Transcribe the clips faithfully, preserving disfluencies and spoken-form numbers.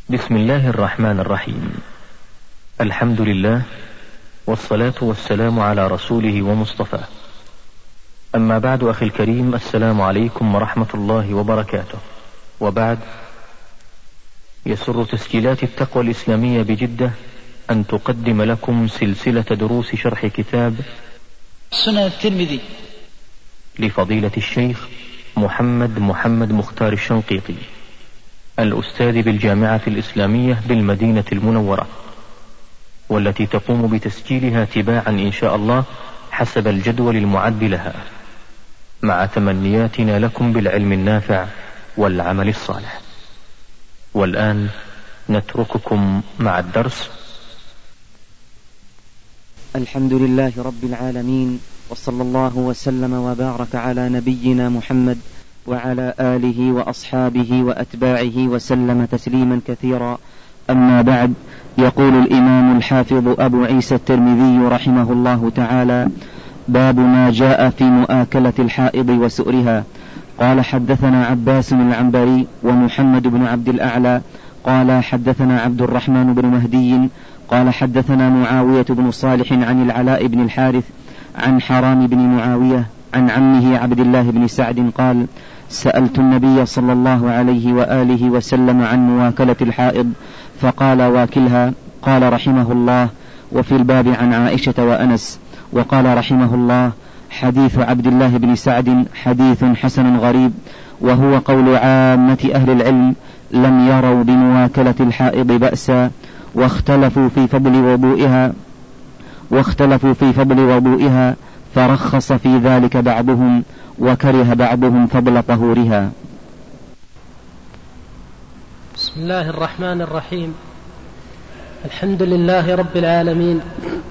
بسم الله الرحمن الرحيم. الحمد لله والصلاة والسلام على رسوله ومصطفاه. أما بعد، أخي الكريم، السلام عليكم ورحمة الله وبركاته. وبعد، يسر تسجيلات التقوى الإسلامية بجدة أن تقدم لكم سلسلة دروس شرح كتاب سنن الترمذي لفضيلة الشيخ محمد محمد مختار الشنقيطي، الأستاذ بالجامعة الإسلامية بالمدينة المنورة، والتي تقوم بتسجيلها تباعا إن شاء الله حسب الجدول المعد لها، مع تمنياتنا لكم بالعلم النافع والعمل الصالح. والآن نترككم مع الدرس. الحمد لله رب العالمين، وصلى الله وسلم وبارك على نبينا محمد وعلى آله وأصحابه وأتباعه وسلم تسليما كثيرا. أما بعد، يقول الإمام الحافظ أبو عيسى الترمذي رحمه الله تعالى: باب ما جاء في مؤاكلة الحائض وسؤرها. قال: حدثنا عباس العنبري ومحمد بن عبد الأعلى قال: حدثنا عبد الرحمن بن مهدي قال: حدثنا معاوية بن صالح عن العلاء بن الحارث عن حرام بن معاوية عن عمه عبد الله بن سعد قال: سألت النبي صلى الله عليه وآله وسلم عن مواكلة الحائض فقال: واكلها. قال رحمه الله: وفي الباب عن عائشة وأنس. وقال رحمه الله: حديث عبد الله بن سعد حديث حسن غريب، وهو قول عامة أهل العلم، لم يروا بمواكلة الحائض بأسا، واختلفوا في فضل وضوئها واختلفوا في فضل وضوئها فرخص في ذلك بعضهم، وكره بعضهم فضل طهورها. بسم الله الرحمن الرحيم. الحمد لله رب العالمين،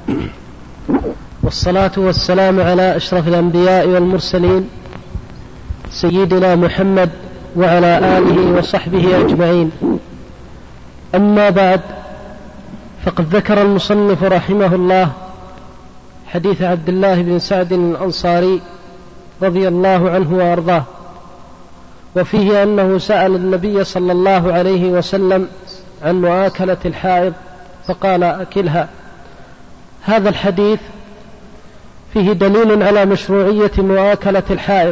والصلاة والسلام على أشرف الأنبياء والمرسلين، سيدنا محمد وعلى آله وصحبه أجمعين. أما بعد، فقد ذكر المصنف رحمه الله حديث عبد الله بن سعد الأنصاري رضي الله عنه وأرضاه، وفيه أنه سأل النبي صلى الله عليه وسلم عن مؤاكلة الحائض فقال: أكلها. هذا الحديث فيه دليل على مشروعية مؤاكلة الحائض،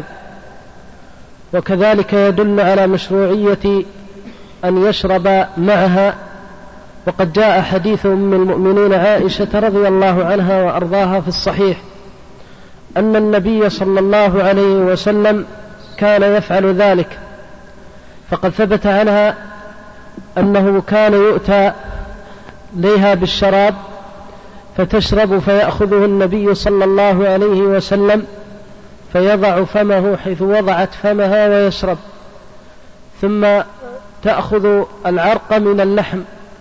وكذلك يدل على مشروعية أن يشرب معها. وقد جاء حديث أم المؤمنين عائشة رضي الله عنها وأرضاها في الصحيح أن النبي صلى الله عليه وسلم كان يفعل ذلك، فقد ثبت عنها أنه كان يؤتى ليها بالشراب فتشرب فيأخذه النبي صلى الله عليه وسلم فيضع فمه حيث وضعت فمها ويشرب، ثم تأخذ العرق من اللحم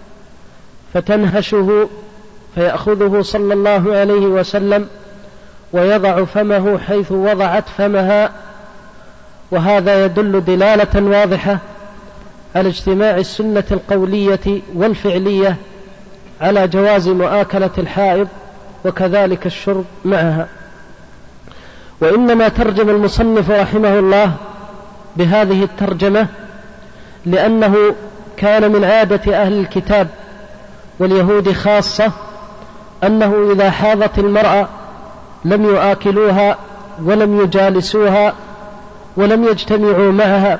فتنهشه فيأخذه صلى الله عليه وسلم ويضع فمه حيث وضعت فمها. وهذا يدل دلالة واضحة على اجتماع السنة القولية والفعلية على جواز مؤاكلة الحائض وكذلك الشرب معها. وإنما ترجم المصنف رحمه الله بهذه الترجمة لأنه كان من عادة أهل الكتاب واليهود خاصة أنه إذا حاضت المرأة لم يؤاكلوها ولم يجالسوها ولم يجتمعوا معها،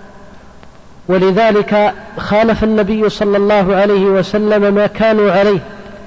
ولذلك خالف النبي صلى الله عليه وسلم ما كانوا عليه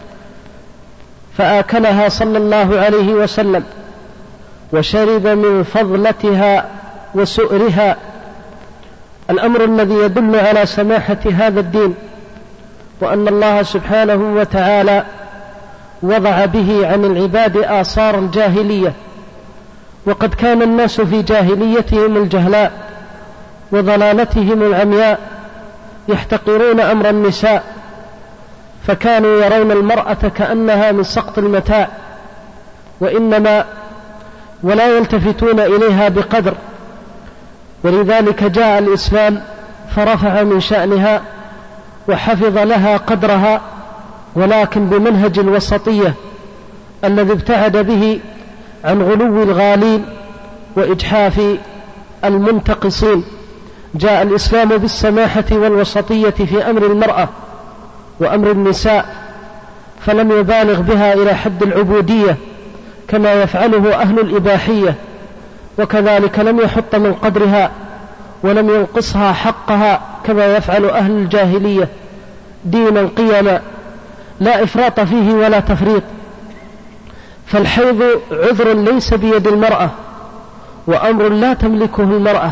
فآكلها صلى الله عليه وسلم وشرب من فضلتها وسؤرها، الأمر الذي يدل على سماحة هذا الدين، وأن الله سبحانه وتعالى وضع به عن العباد آثار الجاهلية. وقد كان الناس في جاهليتهم الجهلاء وضلالتهم العمياء يحتقرون أمر النساء، فكانوا يرون المرأة كأنها من سقط المتاع، وإنما ولا يلتفتون إليها بقدر. ولذلك جاء الإسلام فرفع من شأنها وحفظ لها قدرها، ولكن بمنهج الوسطية الذي ابتعد به عن غلو الغالين وإجحاف المنتقصين، جاء الإسلام بالسماحة والوسطية في أمر المرأة وأمر النساء، فلم يبالغ بها إلى حد العبودية كما يفعله أهل الإباحية، وكذلك لم يحط من قدرها ولم ينقصها حقها كما يفعل أهل الجاهلية، دينا قيما لا إفراط فيه ولا تفريط. فالحيض عذر ليس بيد المرأة وأمر لا تملكه المرأة،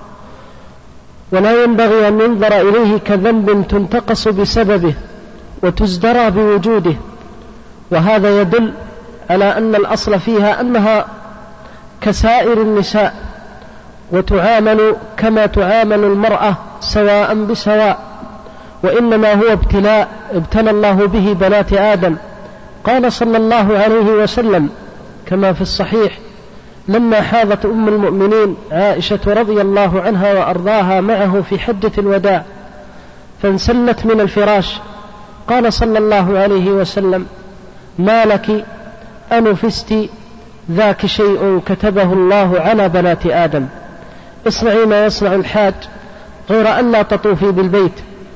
ولا ينبغي أن ينظر إليه كذنب تنتقص بسببه وتزدرى بوجوده، وهذا يدل على أن الأصل فيها أنها كسائر النساء وتعامل كما تعامل المرأة سواء بسواء، وإنما هو ابتلاء ابتلى الله به بنات آدم. قال صلى الله عليه وسلم كما في الصحيح لما حاضت أم المؤمنين عائشة رضي الله عنها وأرضاها معه في حجة الوداع فانسلت من الفراش، قال صلى الله عليه وسلم: ما لك أنفست ذاك شيء كتبه الله على بنات آدم، اصنعي ما يصنع الحاج غير أن لا تطوفي بالبيت.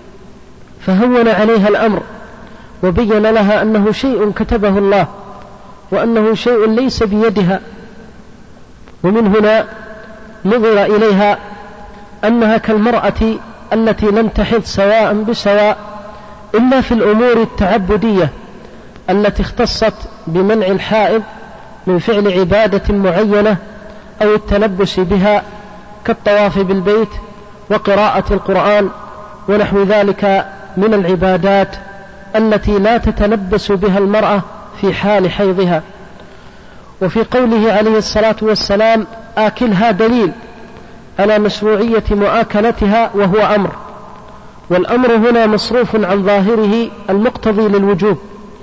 فهون عليها الأمر وبين لها أنه شيء كتبه الله وأنه شيء ليس بيدها، ومن هنا نظر إليها أنها كالمرأة التي لم تحض سواء بسواء إلا في الأمور التعبدية التي اختصت بمنع الحائض من فعل عبادة معينة أو التلبس بها كالطواف بالبيت وقراءة القرآن ونحو ذلك من العبادات التي لا تتلبس بها المرأة في حال حيضها. وفي قوله عليه الصلاة والسلام: آكلها دليل على مشروعية مؤاكلتها، وهو أمر، والأمر هنا مصروف عن ظاهره المقتضي للوجوب،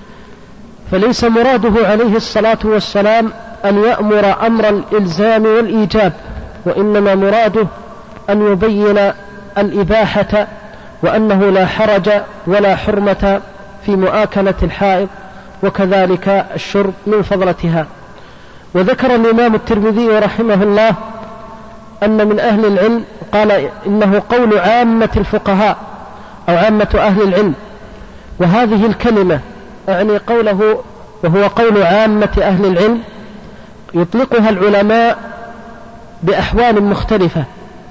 فليس مراده عليه الصلاة والسلام أن يأمر أمر الإلزام والإيجاب، وإنما مراده أن يبين الإباحة وأنه لا حرج ولا حرمة في مؤاكلة الحائض وكذلك الشرب من فضلتها. وذكر الإمام الترمذي رحمه الله أن من أهل العلم قال إنه قول عامة الفقهاء أو عامة أهل العلم، وهذه الكلمة يعني قوله وهو قول عامة أهل العلم يطلقها العلماء بأحوال مختلفة،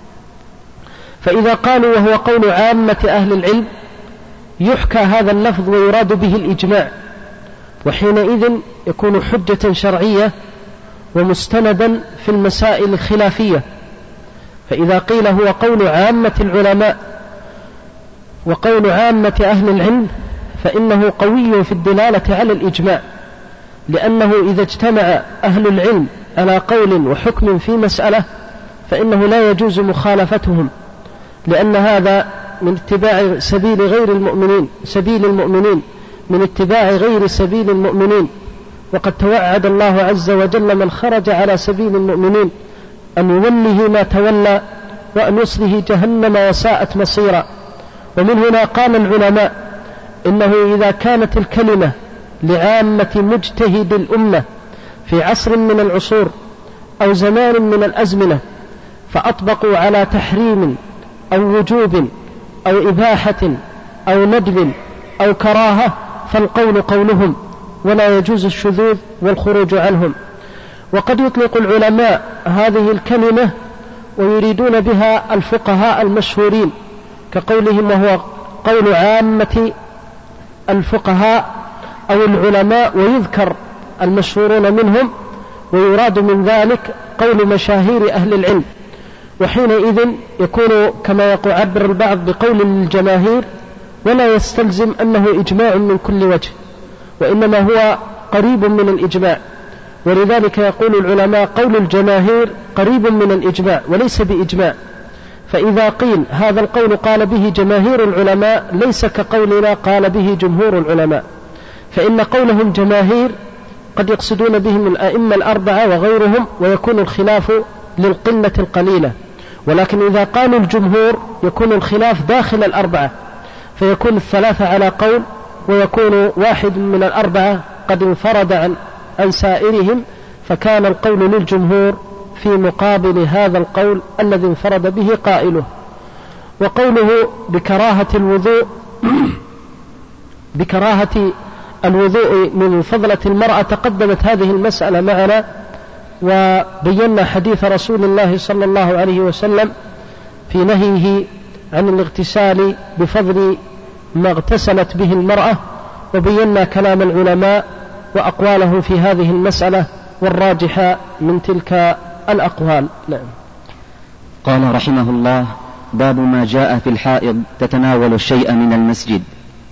فإذا قالوا وهو قول عامة أهل العلم يحكى هذا اللفظ ويراد به الإجماع، وحينئذ يكون حجة شرعية ومستندا في المسائل الخلافية. فإذا قيل هو قول عامة العلماء وقول عامة أهل العلم فإنه قوي في الدلالة على الإجماع، لأنه إذا اجتمع أهل العلم على قول وحكم في مسألة فإنه لا يجوز مخالفتهم، لأن هذا من اتباع سبيل غير المؤمنين سبيل المؤمنين من اتباع غير سبيل المؤمنين. وقد توعد الله عز وجل من خرج على سبيل المؤمنين أن يوله ما تولى وأن يصله جهنم وساءت مصيرا. ومن هنا قال العلماء إنه إذا كانت الكلمة لعامة مجتهد الأمة في عصر من العصور أو زمان من الأزمنة فأطبقوا على تحريم أو وجوب أو إباحة أو ندب أو كراهة فالقول قولهم ولا يجوز الشذوذ والخروج عنهم. وقد يطلق العلماء هذه الكلمة ويريدون بها الفقهاء المشهورين كقولهم وهو قول عامة الفقهاء أو العلماء، ويذكر المشهورون منهم ويراد من ذلك قول مشاهير أهل العلم، وحينئذ يكون كما يعبر البعض بقول الجماهير ولا يستلزم أنه إجماع من كل وجه، وإنما هو قريب من الإجماع. ولذلك يقول العلماء قول الجماهير قريب من الإجماع وليس بإجماع. فإذا قيل هذا القول قال به جماهير العلماء ليس كقولنا قال به جمهور العلماء، فإن قولهم جماهير قد يقصدون بهم الأئمة الأربعة وغيرهم ويكون الخلاف للقلة القليلة، ولكن إذا قالوا الجمهور يكون الخلاف داخل الأربعة، فيكون الثلاثة على قول ويكون واحد من الأربعة قد انفرد عن عن سائرهم، فكان القول للجمهور في مقابل هذا القول الذي انفرد به قائله. وقوله بكراهة الوضوء بكراهة الوضوء من فضلة المرأة، تقدمت هذه المسألة معنا وبينا حديث رسول الله صلى الله عليه وسلم في نهيه عن الاغتسال بفضل ما اغتسلت به المرأة، وبينا كلام العلماء وأقواله في هذه المسألة والراجحة من تلك الأقوال. نعم. قال رحمه الله: باب ما جاء في الحائض تتناول الشيء من المسجد.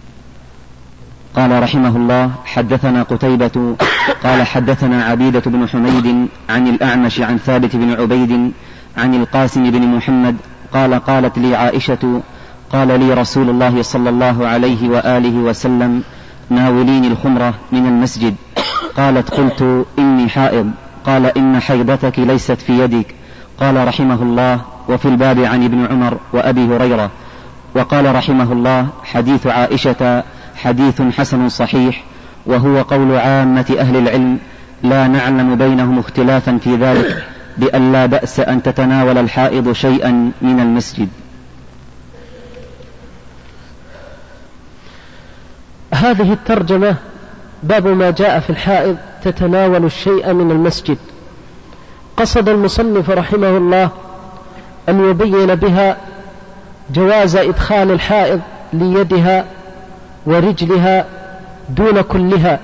قال رحمه الله: حدثنا قتيبة قال حدثنا عبيدة بن حميد عن الأعمش عن ثابت بن عبيد عن القاسم بن محمد قال: قالت لي عائشة: قال لي رسول الله صلى الله عليه وآله وسلم: ناوليني الخمرة من المسجد. قالت: قلت: إني حائض. قال: إن حيضتك ليست في يدك. قال رحمه الله: وفي الباب عن ابن عمر وأبي هريرة. وقال رحمه الله: حديث عائشة حديث حسن صحيح، وهو قول عامة أهل العلم، لا نعلم بينهم اختلافا في ذلك، بأن لا بأس أن تتناول الحائض شيئا من المسجد. هذه الترجمة باب ما جاء في الحائض تتناول الشيء من المسجد. قصد المصنف رحمه الله أن يبين بها جواز إدخال الحائض ليدها ورجلها دون كلها،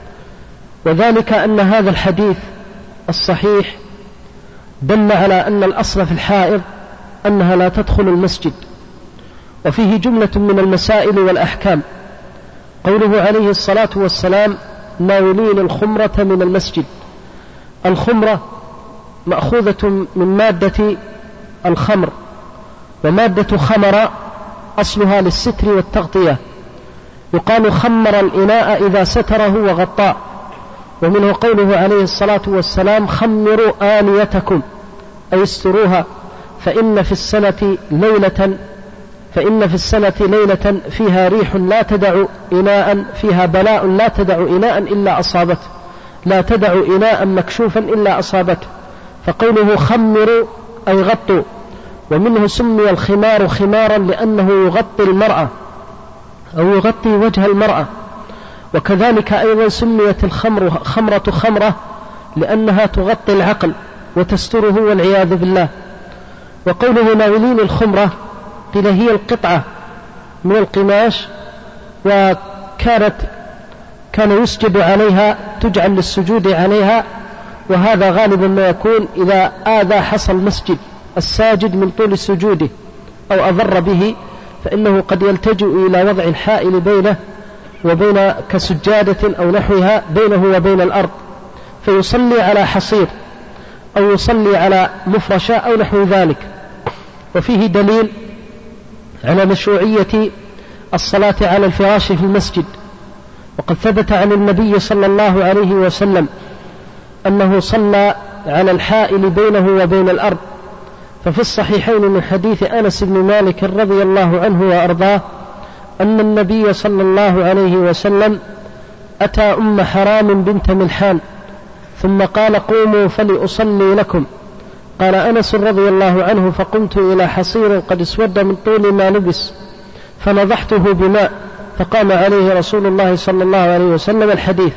وذلك أن هذا الحديث الصحيح دل على أن الأصل في الحائض أنها لا تدخل المسجد، وفيه جملة من المسائل والأحكام. قوله عليه الصلاة والسلام: ناولين الخمرة من المسجد. الخمرة مأخوذة من مادة الخمر، ومادة خمر أصلها للستر والتغطية، يقال خمر الإناء إذا ستره وغطاه، ومنه قوله عليه الصلاة والسلام: خمروا آنيتكم، أي استروها، فإن في السنة ليلة فإن في السنة ليلة فيها ريح لا تدع إناء فيها بلاء لا تدع إناء إلا أصابته لا تدع إناء مكشوفا إلا أصابته. فقوله خمروا أي غطوا، ومنه سمي الخمار خمارا لأنه يغطي المرأة أو يغطي وجه المرأة، وكذلك أيضا سميت الخمر خمرة خمرة لأنها تغطي العقل وتستره والعياذ بالله. وقوله ناولين الخمرة قيل هي القطعة من القماش، وكانت كان يسجد عليها، تجعل للسجود عليها، وهذا غالبا ما يكون إذا آذى حصل مسجد الساجد من طول سجوده أو أضر به، فإنه قد يلتجئ إلى وضع الحائل بينه وبين كسجادة أو نحوها بينه وبين الأرض، فيصلي على حصير أو يصلي على مفرشة أو نحو ذلك. وفيه دليل على مشروعية الصلاة على الفراش في المسجد، وقد ثبت عن النبي صلى الله عليه وسلم أنه صلى على الحائل بينه وبين الأرض. ففي الصحيحين من حديث أنس بن مالك رضي الله عنه وأرضاه أن النبي صلى الله عليه وسلم أتى أم حرام بنت ملحان ثم قال: قوموا فلأصلي لكم. قال أنس رضي الله عنه: فقمت إلى حصير قد اسود من طول ما لبس فنضحته بماء، فقام عليه رسول الله صلى الله عليه وسلم. الحديث.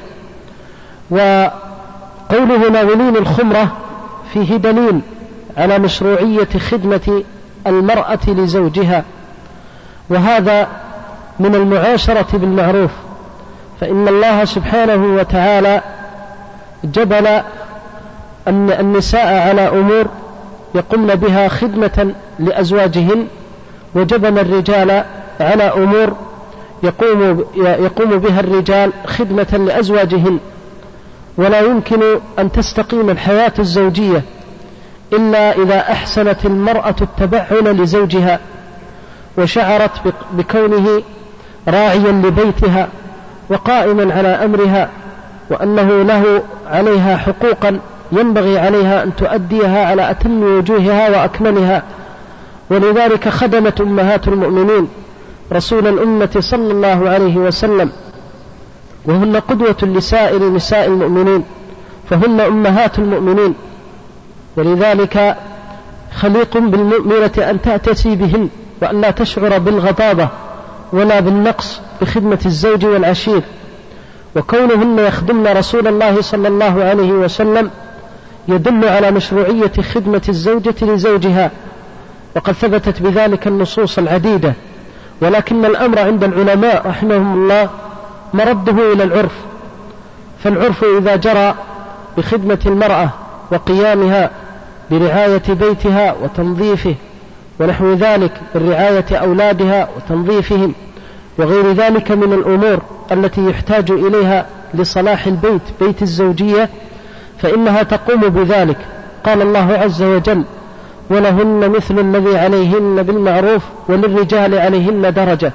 وقوله ناولين الخمرة فيه دليل على مشروعية خدمة المرأة لزوجها، وهذا من المعاشرة بالمعروف، فإن الله سبحانه وتعالى جبل أن النساء على أمور يقومن بها خدمة لأزواجهن، وجبل الرجال على أمور يقوم, يقوم بها الرجال خدمة لأزواجهن. ولا يمكن أن تستقيم الحياة الزوجية إلا إذا أحسنت المرأة التبعل لزوجها وشعرت بكونه راعيا لبيتها وقائما على أمرها، وأنه له عليها حقوقا ينبغي عليها أن تؤديها على أتم وجوهها وأكملها. ولذلك خدمت أمهات المؤمنين رسول الأمة صلى الله عليه وسلم، وهن قدوة لسائر نساء المؤمنين، فهن أمهات المؤمنين، ولذلك خليق بالمؤمنة أن تأتسي بهن وأن لا تشعر بالغضاضة ولا بالنقص بخدمة الزوج والعشير. وكونهن يخدمن رسول الله صلى الله عليه وسلم يدل على مشروعية خدمة الزوجة لزوجها، وقد ثبتت بذلك النصوص العديدة، ولكن الأمر عند العلماء رحمهم الله مرده إلى العرف. فالعرف إذا جرى بخدمة المرأة وقيامها برعاية بيتها وتنظيفه ونحو ذلك، برعاية أولادها وتنظيفهم وغير ذلك من الأمور التي يحتاج إليها لصلاح البيت بيت الزوجية، فإنها تقوم بذلك. قال الله عز وجل: ولهن مثل الذي عليهن بالمعروف وللرجال عليهن درجة.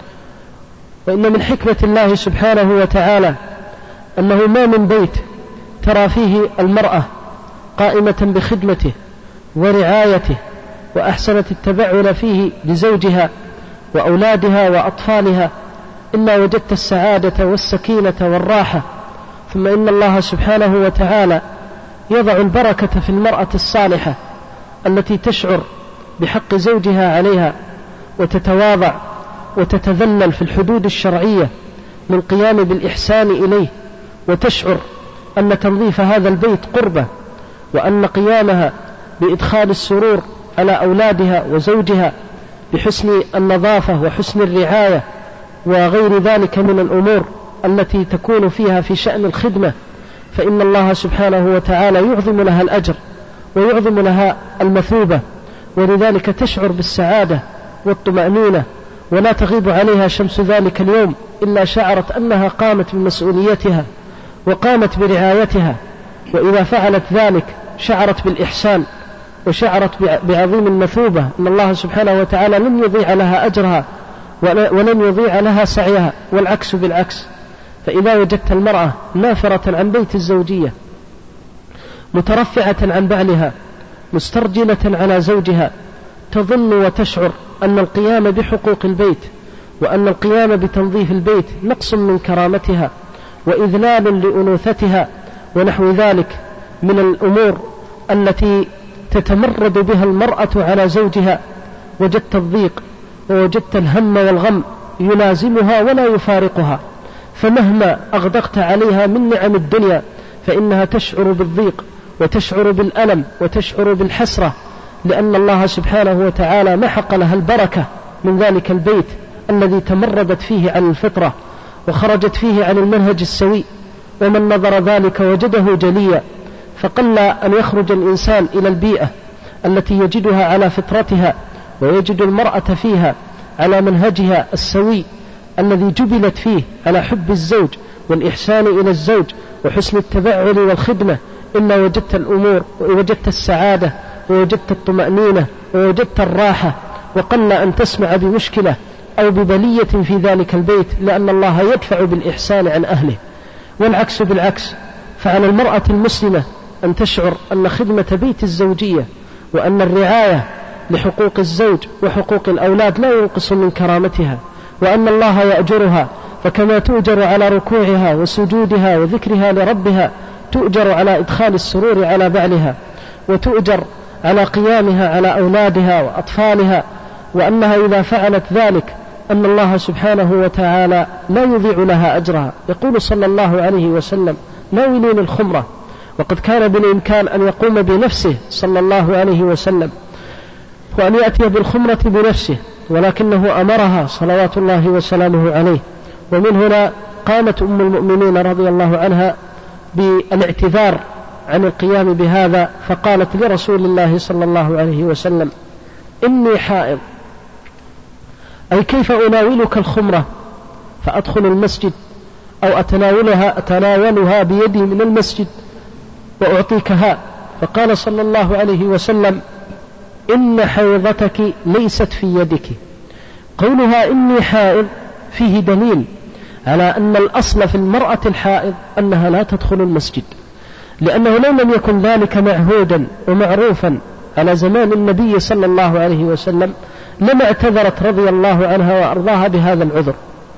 وإن من حكمة الله سبحانه وتعالى أنه ما من بيت ترى فيه المرأة قائمة بخدمته ورعايته وأحسنت التبعل فيه لزوجها وأولادها وأطفالها إلا وجدت السعادة والسكينة والراحة. ثم إن الله سبحانه وتعالى يضع البركة في المرأة الصالحة التي تشعر بحق زوجها عليها وتتواضع وتتذلل في الحدود الشرعية من قيام بالإحسان إليه، وتشعر أن تنظيف هذا البيت قربة، وأن قيامها بإدخال السرور على أولادها وزوجها بحسن النظافة وحسن الرعاية وغير ذلك من الأمور التي تكون فيها في شأن الخدمة، فإن الله سبحانه وتعالى يعظم لها الأجر ويعظم لها المثوبة، ولذلك تشعر بالسعادة والطمأنينة، ولا تغيب عليها شمس ذلك اليوم إلا شعرت أنها قامت بمسؤوليتها وقامت برعايتها. وإذا فعلت ذلك شعرت بالإحسان وشعرت بعظيم المثوبة، أن الله سبحانه وتعالى لن يضيع لها أجرها ولن يضيع لها سعيها، والعكس بالعكس. فإذا وجدت المرأة نافرة عن بيت الزوجية مترفعة عن بعلها مسترجلة على زوجها، تظن وتشعر أن القيام بحقوق البيت وأن القيام بتنظيف البيت نقص من كرامتها وإذلال لأنوثتها ونحو ذلك من الأمور التي تتمرد بها المرأة على زوجها، وجدت الضيق ووجدت الهم والغم يلازمها ولا يفارقها، فمهما أغدقت عليها من نعم الدنيا فإنها تشعر بالضيق وتشعر بالألم وتشعر بالحسرة، لأن الله سبحانه وتعالى محق لها البركة من ذلك البيت الذي تمردت فيه عن الفطرة وخرجت فيه عن المنهج السوي. ومن نظر ذلك وجده جليا، فقل أن يخرج الإنسان إلى البيئة التي يجدها على فطرتها ويجد المرأة فيها على منهجها السوي الذي جبلت فيه على حب الزوج والإحسان إلى الزوج وحسن التبعل والخدمة، إلا وجدت الأمور ووجدت السعادة ووجدت الطمأنينة ووجدت الراحة، وقل أن تسمع بمشكلة أو ببلية في ذلك البيت، لأن الله يدفع بالإحسان عن أهله. والعكس بالعكس، فعلى المرأة المسلمة أن تشعر أن خدمة بيت الزوجية وأن الرعاية لحقوق الزوج وحقوق الأولاد لا ينقص من كرامتها، وأن الله يأجرها، فكما تؤجر على ركوعها وسجودها وذكرها لربها تؤجر على إدخال السرور على بعلها، وتؤجر على قيامها على أولادها وأطفالها، وأنها إذا فعلت ذلك أن الله سبحانه وتعالى لا يضيع لها أجرها. يقول صلى الله عليه وسلم: ناولين الخمرة، وقد كان بالإمكان أن يقوم بنفسه صلى الله عليه وسلم وأن يأتي بالخمرة بنفسه، ولكنه أمرها صلوات الله وسلامه عليه. ومن هنا قامت أم المؤمنين رضي الله عنها بالاعتذار عن القيام بهذا، فقالت لرسول الله صلى الله عليه وسلم: إني حائض، أي كيف أناولك الخمرة فأدخل المسجد أو أتناولها, أتناولها بيدي من المسجد وأعطيكها؟ فقال صلى الله عليه وسلم: إن حيضتك ليست في يدك. قولها إني حائض فيه دليل على أن الأصل في المرأة الحائض أنها لا تدخل المسجد، لأنه لو لم يكن ذلك معهودا ومعروفا على زمان النبي صلى الله عليه وسلم لما اعتذرت رضي الله عنها وأرضاها بهذا العذر.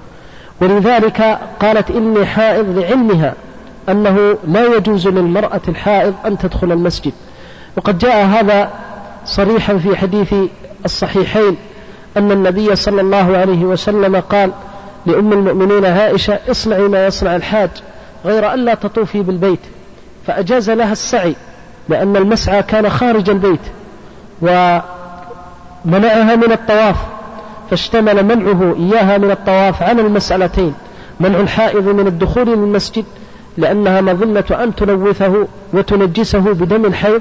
ولذلك قالت إني حائض لعلمها أنه لا يجوز للمرأة الحائض أن تدخل المسجد. وقد جاء هذا صريحا في حديث الصحيحين أن النبي صلى الله عليه وسلم قال لأم المؤمنين عائشة: اصنعي ما يصنع الحاج غير أن لا تطوفي بالبيت، فأجاز لها السعي لأن المسعى كان خارج البيت، ومنعها من الطواف، فاشتمل منعه إياها من الطواف على المسألتين: منع الحائض من الدخول للمسجد لأنها مظنة أن تلوثه وتنجسه بدم الحيض،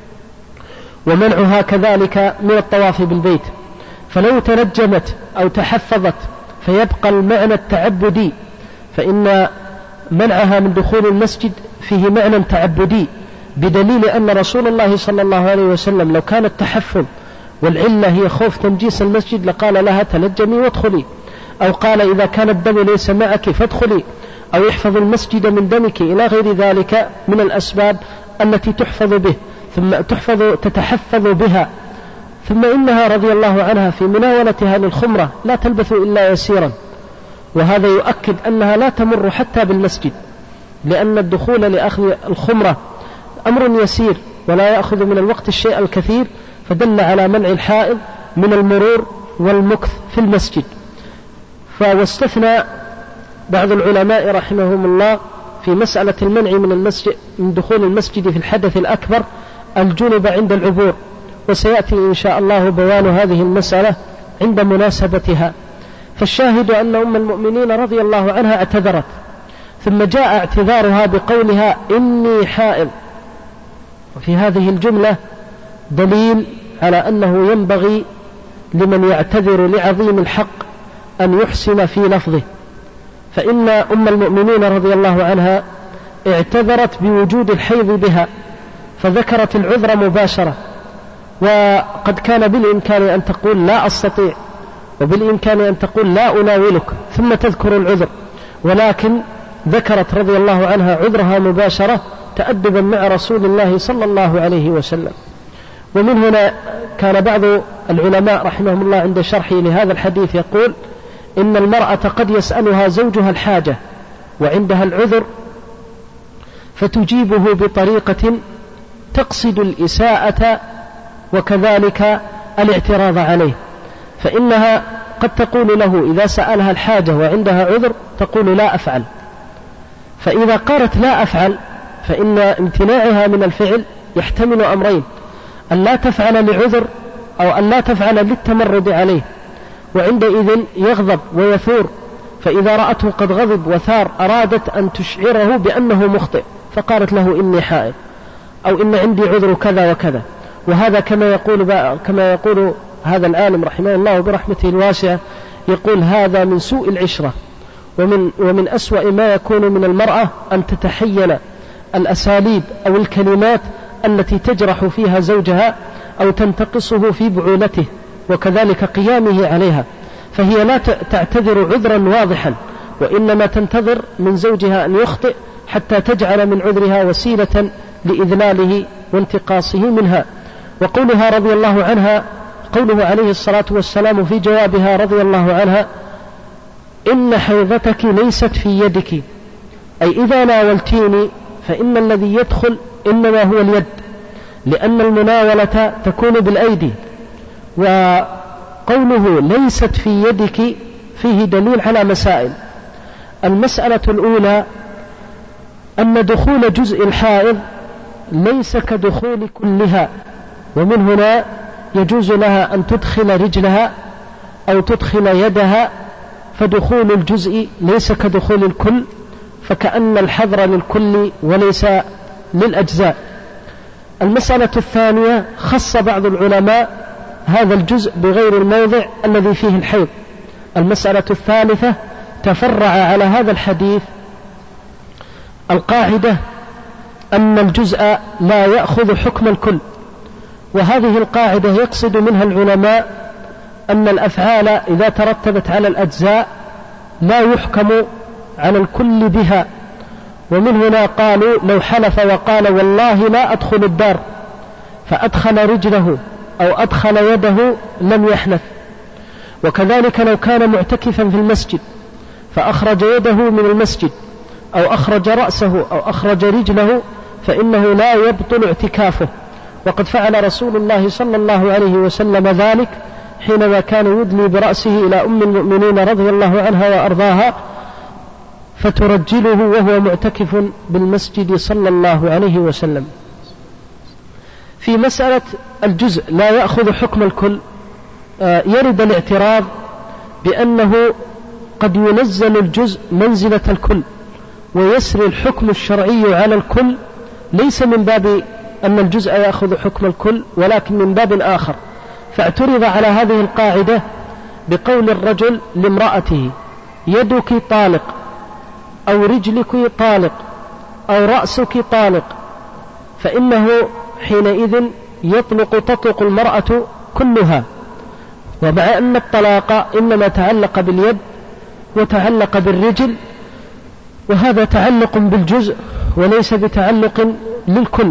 ومنعها كذلك من الطواف بالبيت. فلو تنجمت أو تحفظت فيبقى المعنى التعبدي، فإن منعها من دخول المسجد فيه معنى تعبدي، بدليل أن رسول الله صلى الله عليه وسلم لو كان التحفظ والعلة هي خوف تنجيس المسجد لقال لها: تنجمي وادخلي، أو قال: إذا كان الدم ليس معك فادخلي، أو يحفظ المسجد من دمك، إلى غير ذلك من الأسباب التي تحفظ به ثم تحفظ تتحفظ بها. ثم إنها رضي الله عنها في مناولتها للخمرة لا تلبث إلا يسيرا، وهذا يؤكد أنها لا تمر حتى بالمسجد، لأن الدخول لأخذ الخمرة أمر يسير ولا يأخذ من الوقت الشيء الكثير، فدل على منع الحائض من المرور والمكث في المسجد. فواستثنى بعض العلماء رحمهم الله في مسألة المنع من المسجد من دخول المسجد في الحدث الأكبر الجنب عند العبور، وسيأتي إن شاء الله بيان هذه المسألة عند مناسبتها. فالشاهد أن أم المؤمنين رضي الله عنها اعتذرت، ثم جاء اعتذارها بقولها: إني حائض. وفي هذه الجملة دليل على أنه ينبغي لمن يعتذر لعظيم الحق أن يحسن في لفظه، فإن أم المؤمنين رضي الله عنها اعتذرت بوجود الحيض بها، فذكرت العذر مباشرة، وقد كان بالإمكان أن تقول: لا أستطيع، وبالإمكان أن تقول: لا أناولك، ثم تذكر العذر، ولكن ذكرت رضي الله عنها عذرها مباشرة تأدبا مع رسول الله صلى الله عليه وسلم. ومن هنا كان بعض العلماء رحمهم الله عند شرحه لهذا الحديث يقول: إن المرأة قد يسألها زوجها الحاجة وعندها العذر فتجيبه بطريقة تقصد الإساءة وكذلك الاعتراض عليه، فإنها قد تقول له إذا سألها الحاجة وعندها عذر تقول: لا أفعل. فإذا قالت لا أفعل فإن امتناعها من الفعل يحتمل أمرين: أن لا تفعل لعذر أو أن لا تفعل للتمرد عليه، وعندئذ يغضب ويثور، فإذا رأته قد غضب وثار أرادت أن تشعره بأنه مخطئ، فقالت له: إني حائض، أو إن عندي عذر كذا وكذا. وهذا كما يقول كما يقول هذا العالم رحمه الله برحمته الواسعة، يقول: هذا من سوء العشرة، ومن, ومن أسوأ ما يكون من المرأة أن تتحين الأساليب أو الكلمات التي تجرح فيها زوجها أو تنتقصه في بعولته وكذلك قيامه عليها، فهي لا تعتذر عذرا واضحا، وإنما تنتظر من زوجها أن يخطئ حتى تجعل من عذرها وسيلة لإذلاله وانتقاصه منها. وقولها رضي الله عنها، قوله عليه الصلاة والسلام في جوابها رضي الله عنها: إن حيضتك ليست في يدك، أي إذا ناولتيني فإن الذي يدخل إنما هو اليد، لأن المناولة تكون بالأيدي. وقوله ليست في يدك فيه دليل على مسائل. المسألة الأولى أن دخول جزء الحائض ليس كدخول كلها، ومن هنا يجوز لها أن تدخل رجلها أو تدخل يدها، فدخول الجزء ليس كدخول الكل، فكأن الحظر للكل وليس للأجزاء. المسألة الثانية خص بعض العلماء هذا الجزء بغير الموضع الذي فيه الحيض. المسألة الثالثة تفرع على هذا الحديث القاعدة أن الجزء لا يأخذ حكم الكل، وهذه القاعدة يقصد منها العلماء أن الأفعال إذا ترتبت على الأجزاء لا يحكم على الكل بها. ومن هنا قالوا: لو حلف وقال والله لا أدخل الدار فأدخل رجله أو أدخل يده لم يحنث. وكذلك لو كان معتكفا في المسجد فأخرج يده من المسجد أو أخرج رأسه أو أخرج رجله فإنه لا يبطل اعتكافه، وقد فعل رسول الله صلى الله عليه وسلم ذلك حينما كان يدلي برأسه إلى أم المؤمنين رضي الله عنها وأرضاها فترجله وهو معتكف بالمسجد صلى الله عليه وسلم. في مسألة الجزء لا يأخذ حكم الكل يرد الاعتراض بأنه قد ينزل الجزء منزلة الكل ويسري الحكم الشرعي على الكل، ليس من باب أن الجزء يأخذ حكم الكل ولكن من باب آخر. فاعترض على هذه القاعدة بقول الرجل لامرأته يدك طالق أو رجلك طالق أو رأسك طالق، فإنه حينئذ يطلق تطلق المرأة كلها، ومع أن الطلاق إنما تعلق باليد وتعلق بالرجل، وهذا تعلق بالجزء وليس بتعلق للكل.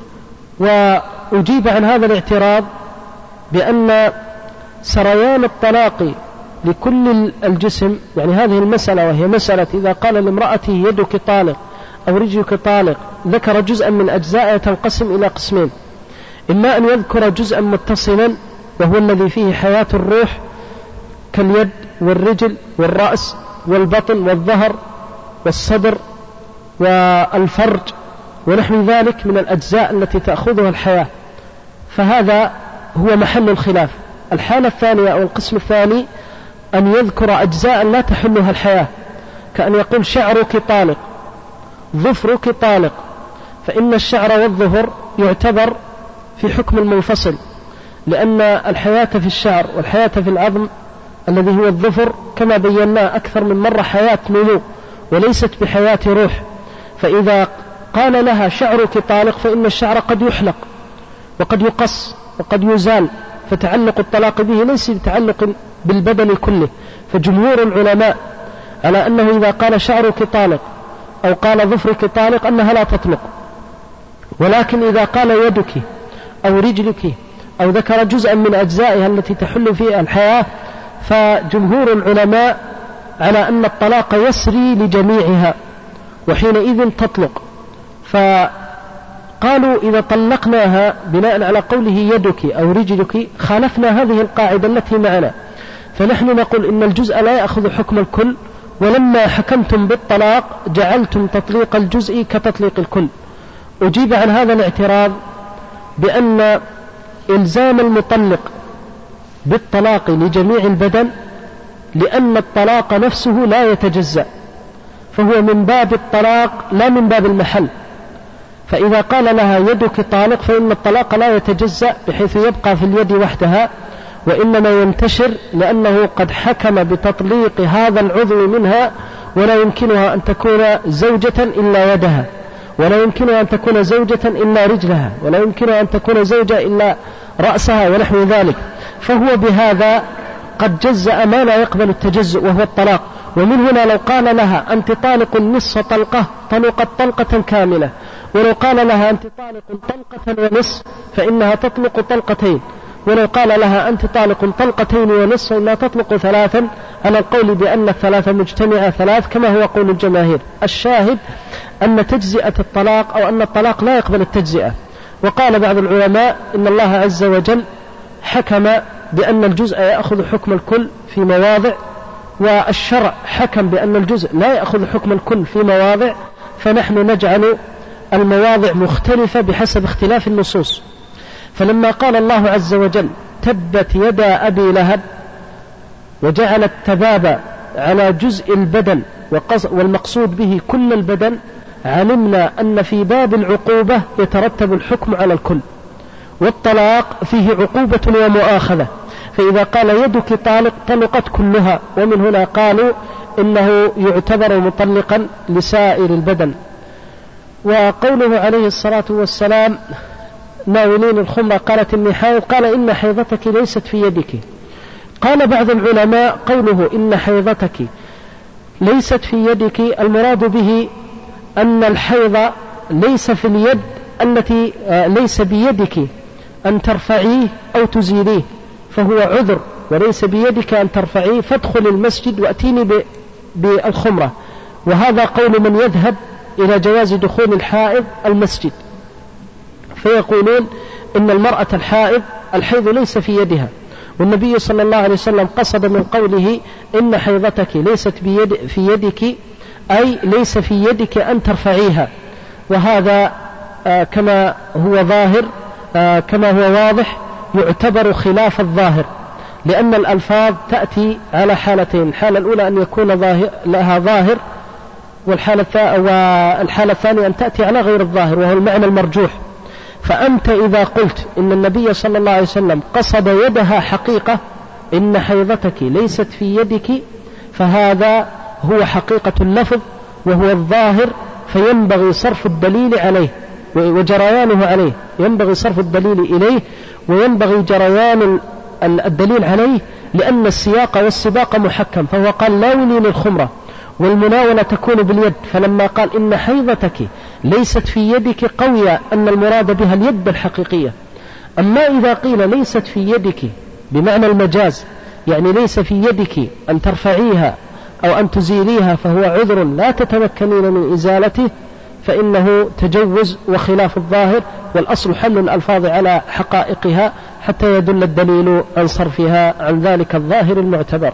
وأجيب عن هذا الاعتراض بأن سريان الطلاق لكل الجسم، يعني هذه المسألة وهي مسألة إذا قال لامرأته يدك طالق أو رجلك طالق ذكر جزءا من أجزاء تنقسم إلى قسمين: إما أن يذكر جزءا متصلا وهو الذي فيه حياة الروح كاليد والرجل والرأس والبطن والظهر والصدر والفرج ونحو ذلك من الأجزاء التي تأخذها الحياة، فهذا هو محل الخلاف. الحالة الثانية أو القسم الثاني أن يذكر أجزاء لا تحلها الحياة، كأن يقول شعرك طالق، ظفرك طالق، فإن الشعر والظفر يعتبر في حكم المنفصل، لأن الحياة في الشعر والحياة في العظم الذي هو الظفر كما بينا أكثر من مرة حياة نمو وليست بحياة روح. فإذا قال لها شعرك طالق فإن الشعر قد يحلق وقد يقص وقد يزال، فتعلق الطلاق به ليس بتعلق بالبدن كله. فجمهور العلماء على أنه إذا قال شعرك طالق أو قال ظفرك طالق أنها لا تطلق، ولكن إذا قال يدك أو رجلك أو ذكر جزءا من أجزائها التي تحل فيها الحياة فجمهور العلماء على أن الطلاق يسري لجميعها وحينئذ تطلق. فقالوا إذا طلقناها بناء على قوله يدك أو رجلك خالفنا هذه القاعدة التي معنا، فنحن نقول إن الجزء لا يأخذ حكم الكل، ولما حكمتم بالطلاق جعلتم تطليق الجزء كتطليق الكل. أجيب عن هذا الاعتراض بأن إلزام المطلق بالطلاق لجميع البدن لأن الطلاق نفسه لا يتجزأ، فهو من باب الطلاق لا من باب المحل. فإذا قال لها يدك طالق فإن الطلاق لا يتجزأ بحيث يبقى في اليد وحدها، وإنما ينتشر لأنه قد حكم بتطليق هذا العضو منها، ولا يمكنها أن تكون زوجة إلا يدها، ولا يمكنها أن تكون زوجة إلا رجلها، ولا يمكنها أن تكون زوجة إلا رأسها ونحو ذلك. فهو بهذا قد جزأ ما لا يقبل التجزؤ وهو الطلاق. ومن هنا لو قال لها أنت طالق نصف طلقة طلقت طلقة كاملة، ولو قال لها أنت طالق طلقة ونصف فإنها تطلق طلقتين، ولو قال لها أنت طالق طلقتين ونصف لا تطلق ثلاثا، على القول بأن الثلاثة مجتمعة ثلاث كما هو قول الجماهير. الشاهد أن تجزئة الطلاق أو أن الطلاق لا يقبل التجزئة. وقال بعض العلماء إن الله عز وجل حكم بأن الجزء يأخذ حكم الكل في مواضع، والشرع حكم بأن الجزء لا يأخذ حكم الكل في مواضع، فنحن نجعل المواضع مختلفة بحسب اختلاف النصوص. فلما قال الله عز وجل تبت يدا أبي لهب وجعل التباب على جزء البدن والمقصود به كل البدن، علمنا أن في باب العقوبة يترتب الحكم على الكل، والطلاق فيه عقوبة ومؤاخذة. فإذا قال يدك طالق طلقت كلها، ومن هنا قالوا إنه يعتبر مطلقا لسائر البدن. وقوله عليه الصلاة والسلام ناولين الخمرة قالت إني حائض، قال إن حيضتك ليست في يدك. قال بعض العلماء قوله إن حيضتك ليست في يدك المراد به أن الحيض ليس في اليد التي ليس بيدك أن ترفعيه أو تزيليه، فهو عذر وليس بيدك أن ترفعيه، فادخل المسجد وأتيني بالخمرة. وهذا قول من يذهب إلى جواز دخول الحائض المسجد، فيقولون إن المرأة الحائض الحيض ليس في يدها، والنبي صلى الله عليه وسلم قصد من قوله إن حيضتك ليست بيد في يدك أي ليس في يدك أن ترفعيها، وهذا آه كما هو ظاهر آه كما هو واضح يعتبر خلاف الظاهر، لأن الألفاظ تأتي على حالتين: الحالة الأولى أن يكون ظاهر لها ظاهر، والحالة والحالة الثانية أن تأتي على غير الظاهر وهو المعنى المرجوح. فأنت إذا قلت إن النبي صلى الله عليه وسلم قصد يدها حقيقة، إن حيضتك ليست في يدك، فهذا هو حقيقة اللفظ وهو الظاهر، فينبغي صرف الدليل عليه وجريانه عليه، ينبغي صرف الدليل إليه وينبغي جريان الدليل عليه، لأن السياق والسباق محكم. فهو قال لاوني للخمرة والمناولة تكون باليد، فلما قال إن حيضتك ليست في يدك قوي أن المراد بها اليد الحقيقية. أما إذا قيل ليست في يدك بمعنى المجاز، يعني ليس في يدك أن ترفعيها أو أن تزيليها، فهو عذر لا تتمكنين من إزالته، فإنه تجوز وخلاف الظاهر، والأصل حمل الألفاظ على حقائقها حتى يدل الدليل عن صرفها عن ذلك الظاهر المعتبر.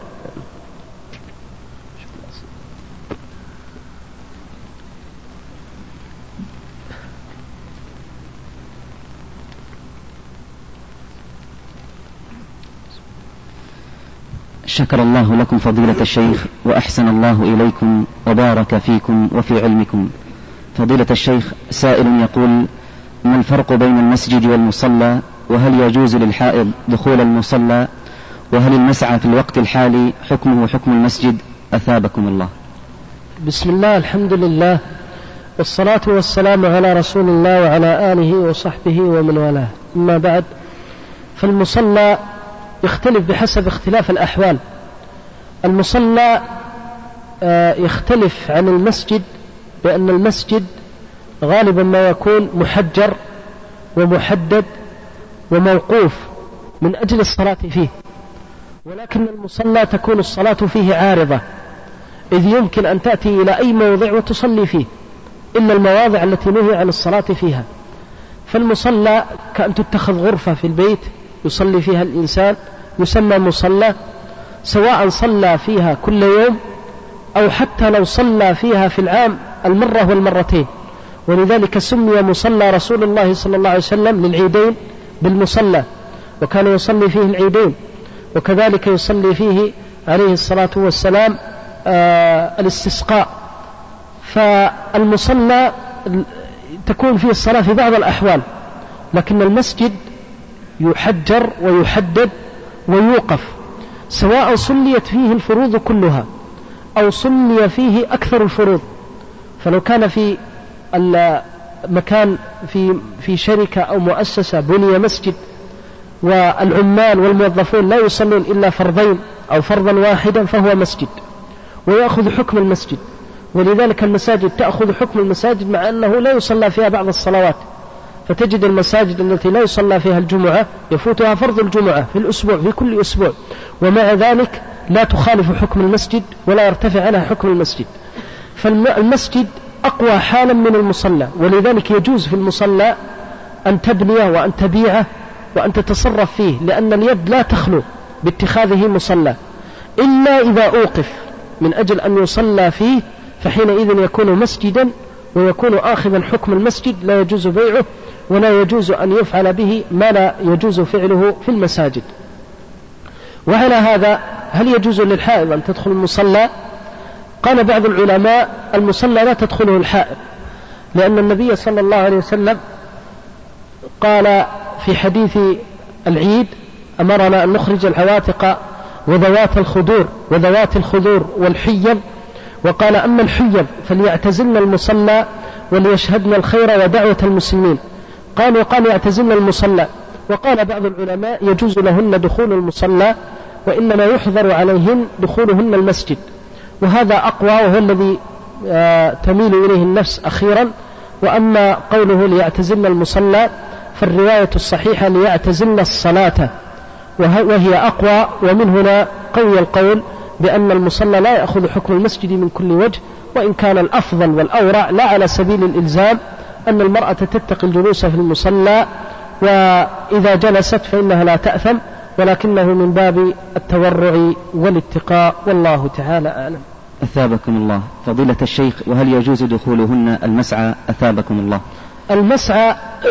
شكر الله لكم فضيلة الشيخ وأحسن الله إليكم وبارك فيكم وفي علمكم. فضيلة الشيخ، سائل يقول: ما الفرق بين المسجد والمصلى؟ وهل يجوز للحائض دخول المصلى؟ وهل المسعى في الوقت الحالي حكمه حكم المسجد؟ أثابكم الله. بسم الله، الحمد لله، والصلاة والسلام على رسول الله وعلى آله وصحبه ومن والاه. أما بعد، فالمصلى يختلف بحسب اختلاف الأحوال. المصلى يختلف عن المسجد بأن المسجد غالبا ما يكون محجر ومحدد وموقوف من أجل الصلاة فيه، ولكن المصلى تكون الصلاة فيه عارضة، إذ يمكن أن تأتي إلى أي موضع وتصلي فيه إلا المواضع التي نهي عن الصلاة فيها. فالمصلى كأن تتخذ غرفة في البيت يصلي فيها الإنسان، يسمى مصلى، سواء صلى فيها كل يوم أو حتى لو صلى فيها في العام المرة والمرتين. ولذلك سمي مصلى رسول الله صلى الله عليه وسلم للعيدين بالمصلى، وكان يصلي فيه العيدين، وكذلك يصلي فيه عليه الصلاة والسلام آه الاستسقاء. فالمصلى تكون فيه الصلاة في بعض الأحوال، لكن المسجد يحجر ويحدد ويوقف، سواء صليت فيه الفروض كلها أو صلي فيه أكثر الفروض. فلو كان في المكان في في شركة أو مؤسسة بني مسجد والعمال والموظفون لا يصلون إلا فرضين أو فرضا واحدا، فهو مسجد ويأخذ حكم المسجد. ولذلك المساجد تأخذ حكم المساجد مع أنه لا يصلى فيها بعض الصلوات، فتجد المساجد التي لا يصلى فيها الجمعة يفوتها فرض الجمعة في الأسبوع في كل أسبوع، ومع ذلك لا تخالف حكم المسجد ولا يرتفع عنها حكم المسجد. فالمسجد أقوى حالا من المصلى، ولذلك يجوز في المصلى أن تبنيه وأن تبيعه وأن تتصرف فيه، لأن اليد لا تخلو باتخاذه مصلى، إلا إذا أوقف من أجل أن يصلى فيه، فحينئذ يكون مسجدا ويكون آخذا حكم المسجد، لا يجوز بيعه ولا يجوز أن يفعل به ما لا يجوز فعله في المساجد. وعلى هذا، هل يجوز للحائض أن تدخل المصلى؟ قال بعض العلماء: المصلى لا تدخله الحائض، لأن النبي صلى الله عليه وسلم قال في حديث العيد: أمرنا أن نخرج العواتق وذوات الخدور وذوات الخدور والحيض، وقال: أما الحيض فليعتزلن المصلى وليشهدن الخير ودعوة المسلمين. قال وقال يعتزلن المصلى. وقال بعض العلماء: يجوز لهن دخول المصلى، وإنما يحظر عليهن دخولهن المسجد. وهذا أقوى وهو الذي تميل إليه النفس أخيرا. وأما قوله ليعتزلن المصلى فالرواية الصحيحة ليعتزلن الصلاة، وهي أقوى. ومن هنا قوي القول بأن المصلى لا يأخذ حكم المسجد من كل وجه، وإن كان الأفضل والأورع لا على سبيل الإلزام أن المرأة تتقي الجلوس في المصلى، وإذا جلست فإنها لا تأثم، ولكنه من باب التورع والاتقاء، والله تعالى أعلم. أثابكم الله فضيلة الشيخ، وهل يجوز دخولهن المسعى؟ أثابكم الله. المسعى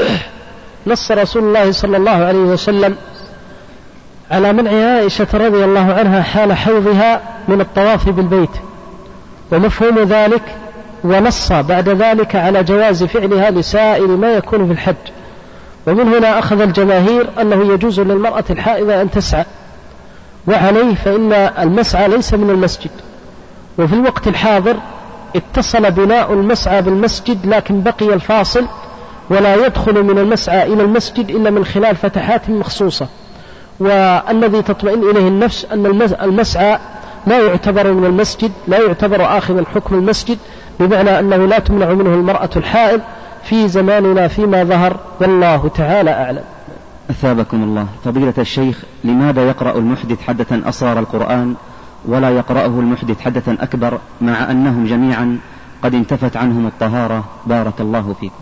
نص رسول الله صلى الله عليه وسلم على منع عائشة رضي الله عنها حال حوضها من الطواف بالبيت، ومفهوم ذلك ونص بعد ذلك على جواز فعلها لسائر ما يكون في الحج. ومن هنا أخذ الجماهير أنه يجوز للمرأة الحائضة أن تسعى، وعليه فإن المسعى ليس من المسجد. وفي الوقت الحاضر اتصل بناء المسعى بالمسجد، لكن بقي الفاصل، ولا يدخل من المسعى إلى المسجد إلا من خلال فتحات مخصوصة. والذي تطمئن إليه النفس أن المسعى لا يعتبر من المسجد، لا يعتبر آخذ الحكم المسجد، بمعنى أنه لا تمنع منه المرأة الحائض في زماننا فيما ظهر، والله تعالى أعلم. أثابكم الله فضيلة الشيخ، لماذا يقرأ المحدث حدثا أصغر القرآن ولا يقرأه المحدث حدثا أكبر، مع أنهم جميعا قد انتفت عنهم الطهارة؟ بارك الله فيكم.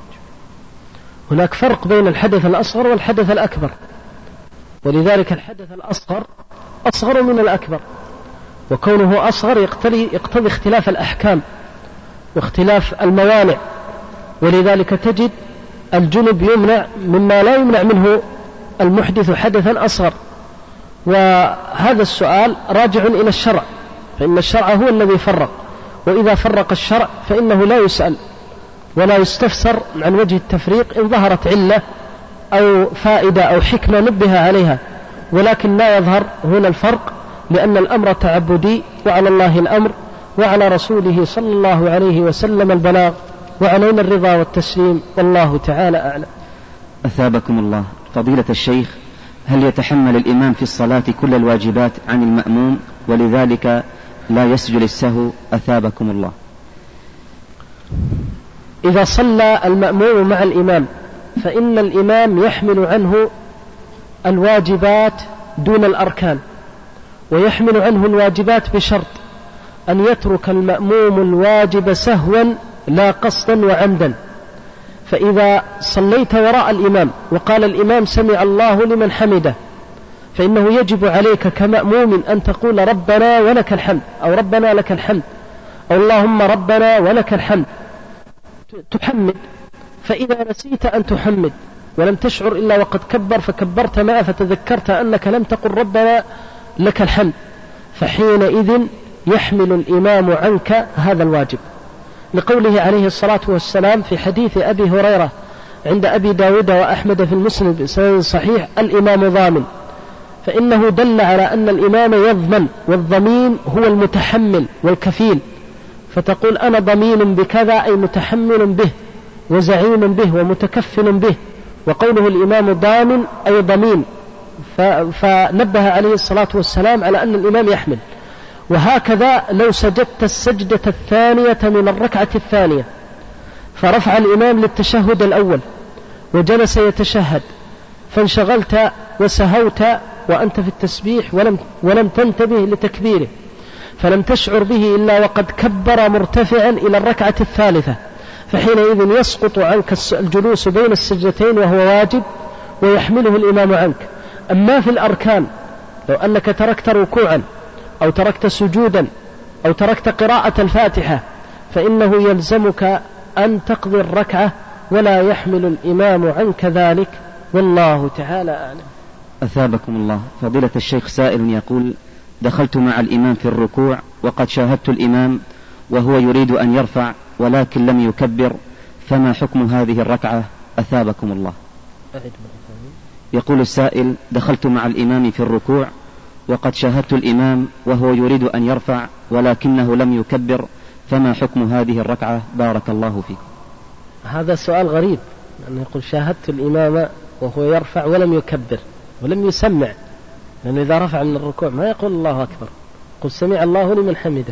هناك فرق بين الحدث الأصغر والحدث الأكبر، ولذلك الحدث الأصغر أصغر من الأكبر، وكونه أصغر يقتضي, يقتضي اختلاف الأحكام واختلاف الموانع، ولذلك تجد الجنب يمنع مما لا يمنع منه المحدث حدثا أصغر. وهذا السؤال راجع إلى الشرع، فإن الشرع هو الذي فرق، وإذا فرق الشرع فإنه لا يسأل ولا يستفسر عن وجه التفريق إن ظهرت علة أو فائدة أو حكمة نبه عليها، ولكن لا يظهر هنا الفرق، لأن الأمر تعبدي، وعلى الله الأمر، وعلى رسوله صلى الله عليه وسلم البلاغ، وعلينا الرضا والتسليم، والله تعالى أعلم. أثابكم الله فضيلة الشيخ، هل يتحمل الإمام في الصلاة كل الواجبات عن المأموم ولذلك لا يسجد السهو؟ أثابكم الله. إذا صلى المأموم مع الإمام فإن الإمام يحمل عنه الواجبات دون الأركان، ويحمل عنه الواجبات بشرط أن يترك المأموم الواجب سهوا لا قصدا وعمدا. فإذا صليت وراء الإمام وقال الإمام سمع الله لمن حمده، فإنه يجب عليك كمأموم أن تقول ربنا ولك الحمد، أو ربنا لك الحمد، أو اللهم ربنا ولك الحمد، تحمد. فإذا نسيت أن تحمد ولم تشعر إلا وقد كبر فكبرت معه فتذكرت أنك لم تقل ربنا لك الحمد، فحينئذ يحمل الإمام عنك هذا الواجب، لقوله عليه الصلاة والسلام في حديث أبي هريرة عند أبي داود وأحمد في المسند بسند صحيح: الإمام ضامن. فإنه دل على أن الإمام يضمن، والضمين هو المتحمل والكفيل، فتقول أنا ضمين بكذا، أي متحمل به وزعيم به ومتكفل به، وقوله الإمام ضامن أي ضمين، فنبه عليه الصلاة والسلام على أن الإمام يحمل. وهكذا لو سجدت السجدة الثانية من الركعة الثانية فرفع الإمام للتشهد الأول وجلس يتشهد، فانشغلت وسهوت وأنت في التسبيح ولم, ولم تنتبه لتكبيره، فلم تشعر به إلا وقد كبر مرتفعا إلى الركعة الثالثة، فحينئذ يسقط عنك الجلوس بين السجدتين وهو واجب، ويحمله الإمام عنك. أما في الأركان لو أنك تركت ركوعا أو تركت سجودا أو تركت قراءة الفاتحة فإنه يلزمك أن تقضي الركعة ولا يحمل الإمام عنك ذلك، والله تعالى أعلم. أثابكم الله فضيلة الشيخ، سائل يقول: دخلت مع الإمام في الركوع وقد شاهدت الإمام وهو يريد أن يرفع ولكن لم يكبر، فما حكم هذه الركعة؟ أثابكم الله. يقول السائل: دخلت مع الإمام في الركوع وقد شاهدت الإمام وهو يريد أن يرفع ولكنه لم يكبر، فما حكم هذه الركعة؟ بارك الله فيكم. هذا سؤال غريب، أنه يقول شاهدت الإمام وهو يرفع ولم يكبر ولم يسمع، لأنه إذا رفع من الركوع ما يقول الله أكبر، قل سمع الله لمن حمده،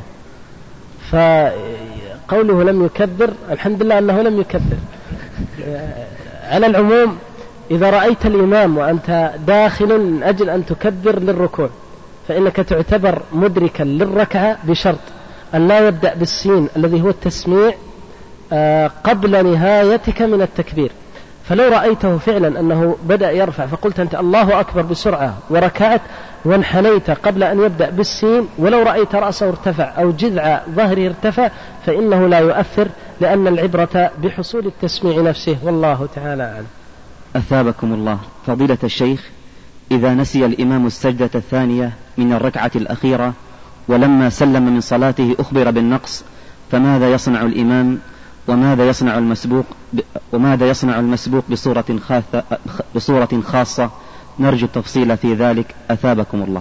فقوله لم يكبر الحمد لله أنه لم يكبر. على العموم إذا رأيت الإمام وأنت داخل من أجل أن تكبر للركوع فإنك تعتبر مدركا للركعة بشرط أن لا يبدأ بالسين الذي هو التسميع قبل نهايتك من التكبير، فلو رأيته فعلا أنه بدأ يرفع فقلت أنت الله أكبر بسرعة وركعت وانحنيت قبل أن يبدأ بالسين، ولو رأيت رأسه ارتفع أو جذع ظهره ارتفع فإنه لا يؤثر، لأن العبرة بحصول التسميع نفسه، والله تعالى أعلم. أثابكم الله. فضيلة الشيخ، إذا نسي الإمام السجدة الثانية من الركعة الأخيرة ولما سلم من صلاته أخبر بالنقص، فماذا يصنع الإمام وماذا يصنع المسبوق وماذا يصنع المسبوق بصورة خاصة, بصورة خاصة؟ نرجو التفصيل في ذلك أثابكم الله.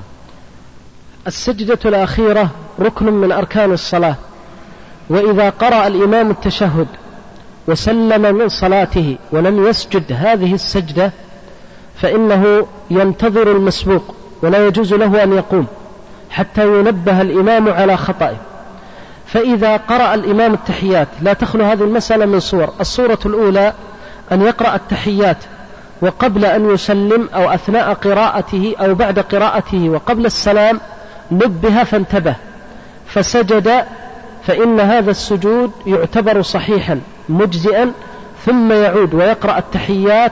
السجدة الأخيرة ركن من أركان الصلاة، وإذا قرأ الإمام التشهد وسلم من صلاته ولم يسجد هذه السجدة فإنه ينتظر المسبوق ولا يجوز له أن يقوم حتى ينبه الإمام على خطئه. فإذا قرأ الإمام التحيات، لا تخلو هذه المسألة من صور. الصورة الأولى أن يقرأ التحيات وقبل أن يسلم أو أثناء قراءته أو بعد قراءته وقبل السلام نبه فانتبه فسجد، فإن هذا السجود يعتبر صحيحا مجزئا، ثم يعود ويقرأ التحيات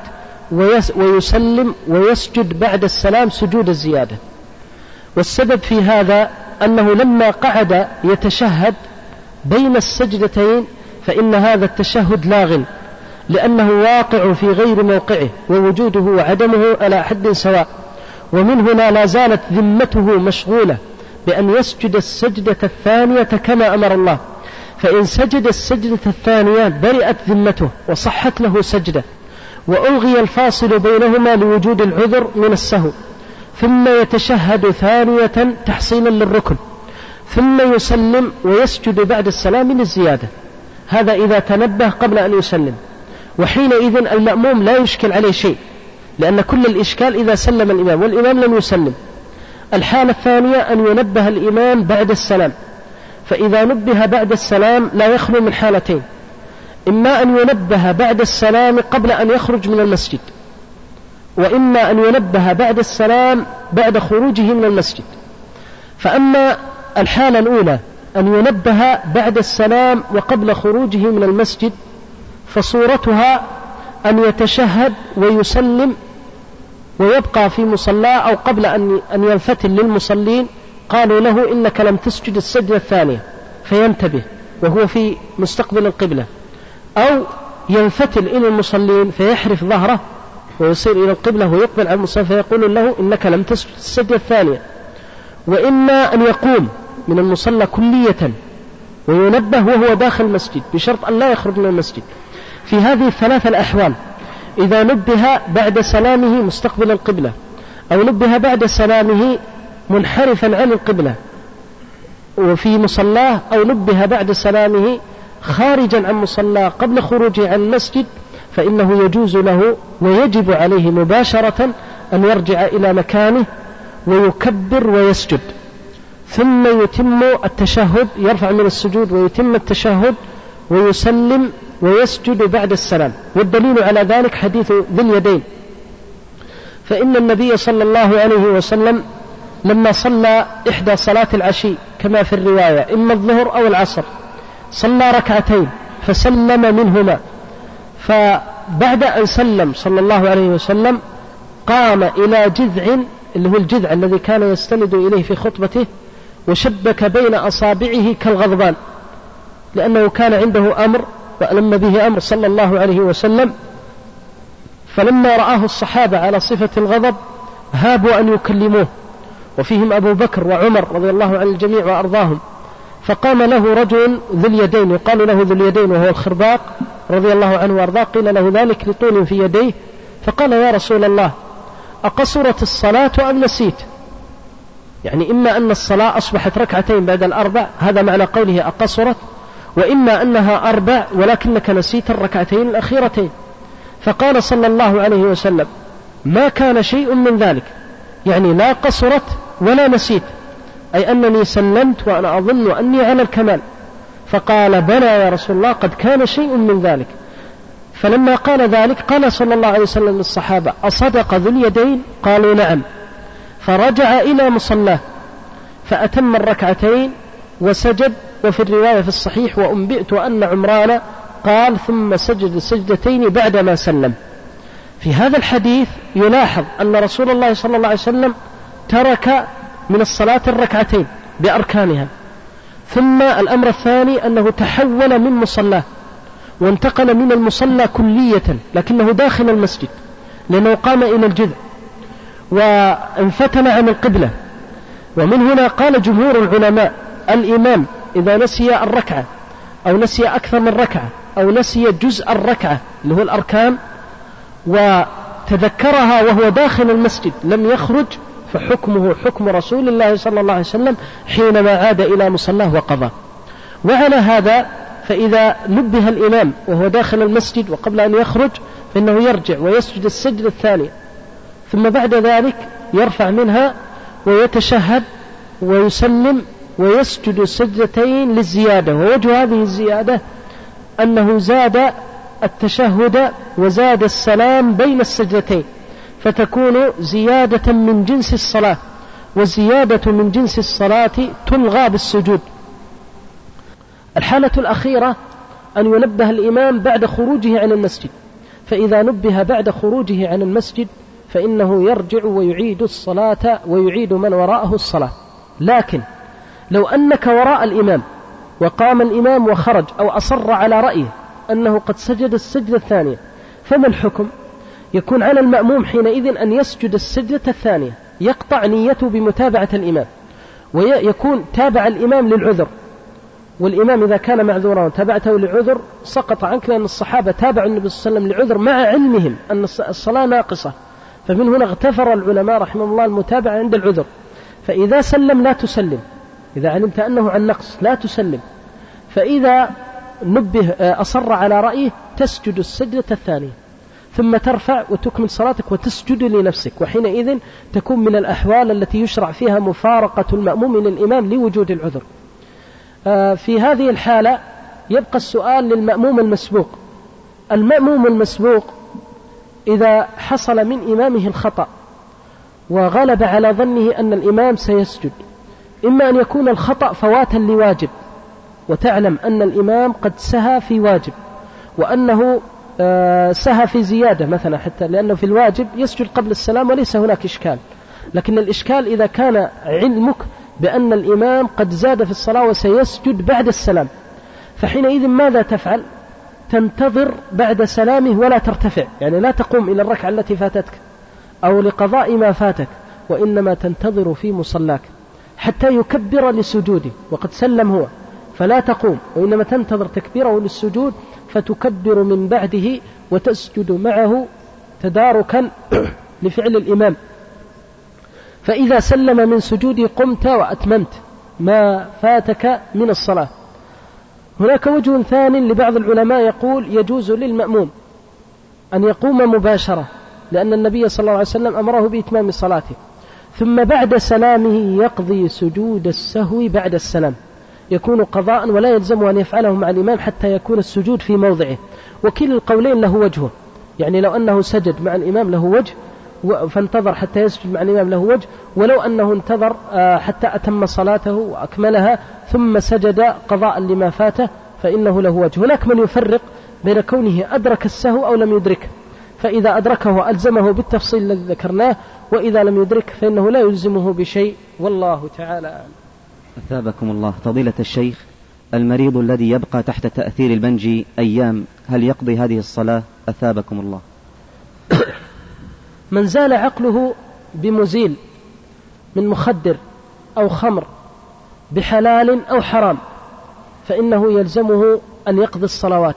ويسلم ويسجد بعد السلام سجود الزيادة. والسبب في هذا أنه لما قعد يتشهد بين السجدتين فإن هذا التشهد لاغ، لأنه واقع في غير موقعه ووجوده وعدمه على حد سواء، ومن هنا لا زالت ذمته مشغولة بأن يسجد السجدة الثانية كما أمر الله. فإن سجد السجدة الثانية برئت ذمته وصحت له سجدة، وألغي الفاصل بينهما لوجود العذر من السهو، ثم يتشهد ثانية تحصيلا للركن، ثم يسلم ويسجد بعد السلام للزيادة. هذا إذا تنبه قبل أن يسلم، وحينئذ المأموم لا يشكل عليه شيء، لأن كل الإشكال إذا سلم الإمام والإمام لم يسلم. الحالة الثانية أن ينبه الإمام بعد السلام، فإذا نبه بعد السلام لا يخلو من حالتين: إما أن ينبه بعد السلام قبل أن يخرج من المسجد، وإما أن ينبه بعد السلام بعد خروجه من المسجد. فأما الحالة الأولى أن ينبه بعد السلام وقبل خروجه من المسجد فصورتها أن يتشهد ويسلم ويبقى في مصلاه أو قبل أن ينفتل للمصلين قالوا له إنك لم تسجد السجدة الثانية فينتبه وهو في مستقبل القبلة، أو ينفتل إلى المصلين فيحرف ظهره ويصير إلى القبلة ويقبل على المصلى فيقول له إنك لم تسجد السجدة الثانية. وإما أن يقوم من المصلى كلية وينبه وهو داخل المسجد بشرط أن لا يخرج من المسجد. في هذه الثلاثة الأحوال، إذا نبه بعد سلامه مستقبل القبلة، أو نبه بعد سلامه منحرفا عن القبلة وفي مصلاه، أو نبه بعد سلامه خارجا عن مصلاه قبل خروجه عن المسجد، فإنه يجوز له ويجب عليه مباشرة أن يرجع إلى مكانه ويكبر ويسجد، ثم يتم التشهد، يرفع من السجود ويتم التشهد ويسلم ويسجد بعد السلام. والدليل على ذلك حديث ذي اليدين، فإن النبي صلى الله عليه وسلم لما صلى إحدى صلاة العشي كما في الرواية إما الظهر أو العصر صلى ركعتين فسلم منهما، فبعد أن سلم صلى الله عليه وسلم قام إلى جذع اللي هو الجذع الذي كان يستند إليه في خطبته وشبك بين أصابعه كالغضبان، لأنه كان عنده أمر وألم به أمر صلى الله عليه وسلم. فلما رآه الصحابة على صفة الغضب هابوا أن يكلموه، وفيهم أبو بكر وعمر رضي الله عن الجميع وأرضاهم. فقام له رجل ذو اليدين يقال له ذو اليدين وهو الخرباق رضي الله عنه وأرضاه، قيل له ذلك لطول في يديه، فقال: يا رسول الله، أقصرت الصلاة أم نسيت؟ يعني إما أن الصلاة أصبحت ركعتين بعد الأربع، هذا معنى قوله أقصرت، وإما أنها أربع ولكنك نسيت الركعتين الأخيرتين. فقال صلى الله عليه وسلم: ما كان شيء من ذلك، يعني لا قصرت ولا نسيت، أي أنني سلمت وأنا أظن أني على الكمال. فقال: بلى يا رسول الله، قد كان شيء من ذلك. فلما قال ذلك قال صلى الله عليه وسلم للصحابة: أصدق ذو اليدين؟ قالوا: نعم. فرجع إلى مصلاه فأتم الركعتين وسجد. وفي الرواية في الصحيح: وأنبئت أن عمران قال ثم سجد سجدتين بعدما سلم. في هذا الحديث يلاحظ أن رسول الله صلى الله عليه وسلم ترك من الصلاة الركعتين بأركانها، ثم الأمر الثاني أنه تحول من مصلاه وانتقل من المصلى كلية لكنه داخل المسجد، لأنه قام إلى الجذع وانفتن عن القبلة. ومن هنا قال جمهور العلماء الإمام إذا نسي الركعة أو نسي أكثر من ركعة أو نسي جزء الركعة اللي هو الأركان وتذكرها وهو داخل المسجد لم يخرج، فحكمه حكم رسول الله صلى الله عليه وسلم حينما عاد إلى مصلاه وقضى. وعلى هذا فإذا نبه الإمام وهو داخل المسجد وقبل أن يخرج فإنه يرجع ويسجد السجدة الثانية، ثم بعد ذلك يرفع منها ويتشهد ويسلم ويسجد سجدتين للزيادة. ووجه هذه الزيادة أنه زاد التشهد وزاد السلام بين السجدتين، فتكون زيادة من جنس الصلاة، والزيادة من جنس الصلاة تلغى بالسجود. الحالة الأخيرة أن ينبه الإمام بعد خروجه عن المسجد، فإذا نبه بعد خروجه عن المسجد فإنه يرجع ويعيد الصلاة ويعيد من وراءه الصلاة. لكن لو أنك وراء الإمام وقام الإمام وخرج أو أصر على رأيه أنه قد سجد السجدة الثانية، فما الحكم؟ يكون على المأموم حينئذ أن يسجد السجدة الثانية، يقطع نيته بمتابعة الإمام ويكون تابع الإمام للعذر، والإمام إذا كان معذورا وتابعته للعذر سقط عنك، لأن الصحابة تابعوا النبي صلى الله عليه وسلم لعذر مع علمهم أن الصلاة ناقصة، فمن هنا اغتفر العلماء رحمه الله المتابعة عند العذر. فإذا سلم لا تسلم، إذا علمت أنه عن نقص لا تسلم، فإذا نبه أصر على رأيه تسجد السجدة الثانية ثم ترفع وتكمل صلاتك وتسجد لنفسك، وحينئذ تكون من الأحوال التي يشرع فيها مفارقة المأموم للإمام لوجود العذر. في هذه الحالة يبقى السؤال للمأموم المسبوق. المأموم المسبوق إذا حصل من إمامه الخطأ وغلب على ظنه أن الإمام سيسجد، إما أن يكون الخطأ فواتا لواجب، وتعلم أن الإمام قد سهى في واجب وأنه سهى في زيادة مثلا، حتى لأنه في الواجب يسجد قبل السلام وليس هناك إشكال، لكن الإشكال إذا كان علمك بأن الإمام قد زاد في الصلاة وسيسجد بعد السلام، فحينئذ ماذا تفعل؟ تنتظر بعد سلامه ولا ترتفع، يعني لا تقوم إلى الركعة التي فاتتك أو لقضاء ما فاتك، وإنما تنتظر في مصلاك حتى يكبر لسجوده وقد سلم هو، فلا تقوم وإنما تنتظر تكبيره للسجود فتكبر من بعده وتسجد معه تداركا لفعل الإمام. فإذا سلم من سجوده قمت وأتممت ما فاتك من الصلاة. هناك وجه ثاني لبعض العلماء يقول يجوز للمأموم أن يقوم مباشرة، لأن النبي صلى الله عليه وسلم أمره بإتمام صلاته، ثم بعد سلامه يقضي سجود السهو بعد السلام، يكون قضاء ولا يلزم أن يفعله مع الإمام حتى يكون السجود في موضعه. وكل القولين له وجهه، يعني لو أنه سجد مع الإمام له وجه فانتظر حتى يسجد مع الإمام له وجه، ولو أنه انتظر حتى أتم صلاته وأكملها ثم سجد قضاء لما فاته فإنه له وجه. هناك من يفرق بين كونه أدرك السهو أو لم يدركه، فإذا أدركه ألزمه بالتفصيل الذي ذكرناه، وإذا لم يدرك فإنه لا يلزمه بشيء، والله تعالى أعلم. أثابكم الله. فضيلة الشيخ، المريض الذي يبقى تحت تأثير البنج أيام هل يقضي هذه الصلاة؟ أثابكم الله. من زال عقله بمزيل من مخدر أو خمر بحلال أو حرام فإنه يلزمه أن يقضي الصلوات.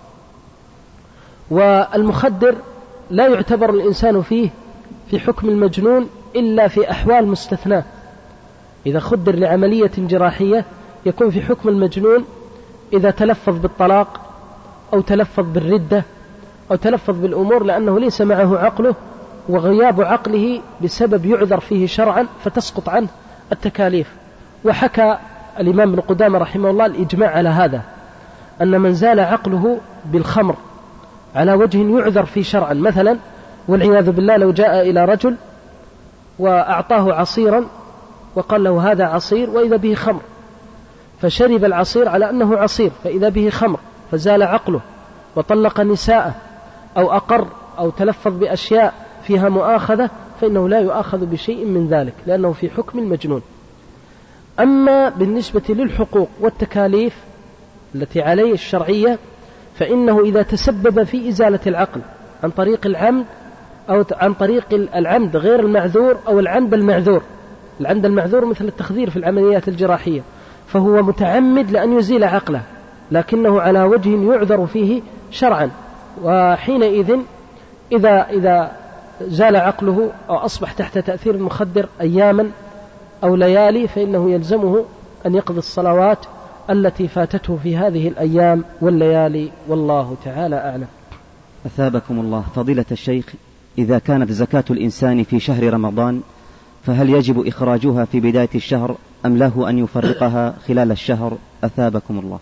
والمخدر لا يعتبر الإنسان فيه في حكم المجنون إلا في أحوال مستثناة، إذا خدر لعملية جراحية يكون في حكم المجنون إذا تلفظ بالطلاق أو تلفظ بالردة أو تلفظ بالأمور لأنه ليس معه عقله، وغياب عقله بسبب يعذر فيه شرعا فتسقط عنه التكاليف. وحكى الإمام ابن قدامة رحمه الله الإجماع على هذا، أن من زال عقله بالخمر على وجه يعذر فيه شرعا، مثلا والعياذ بالله لو جاء إلى رجل وأعطاه عصيرا وقال له هذا عصير وإذا به خمر، فشرب العصير على أنه عصير فإذا به خمر، فزال عقله وطلق نساءه أو أقر أو تلفظ بأشياء فيها مؤاخذة فإنه لا يؤاخذ بشيء من ذلك لأنه في حكم المجنون. أما بالنسبة للحقوق والتكاليف التي عليه الشرعية فإنه إذا تسبب في إزالة العقل عن طريق العمد أو عن طريق العمد غير المعذور أو العمد المعذور، العمد المعذور مثل التخدير في العمليات الجراحية، فهو متعمد لأن يزيل عقله لكنه على وجه يعذر فيه شرعا، وحينئذ إذا, إذا زال عقله أو أصبح تحت تأثير المخدر أياما أو ليالي فإنه يلزمه أن يقضي الصلوات التي فاتته في هذه الأيام والليالي، والله تعالى أعلم. أثابكم الله. فضيلة الشيخ، إذا كانت زكاة الإنسان في شهر رمضان فهل يجب إخراجها في بداية الشهر أم له أن يفرقها خلال الشهر؟ أثابكم الله.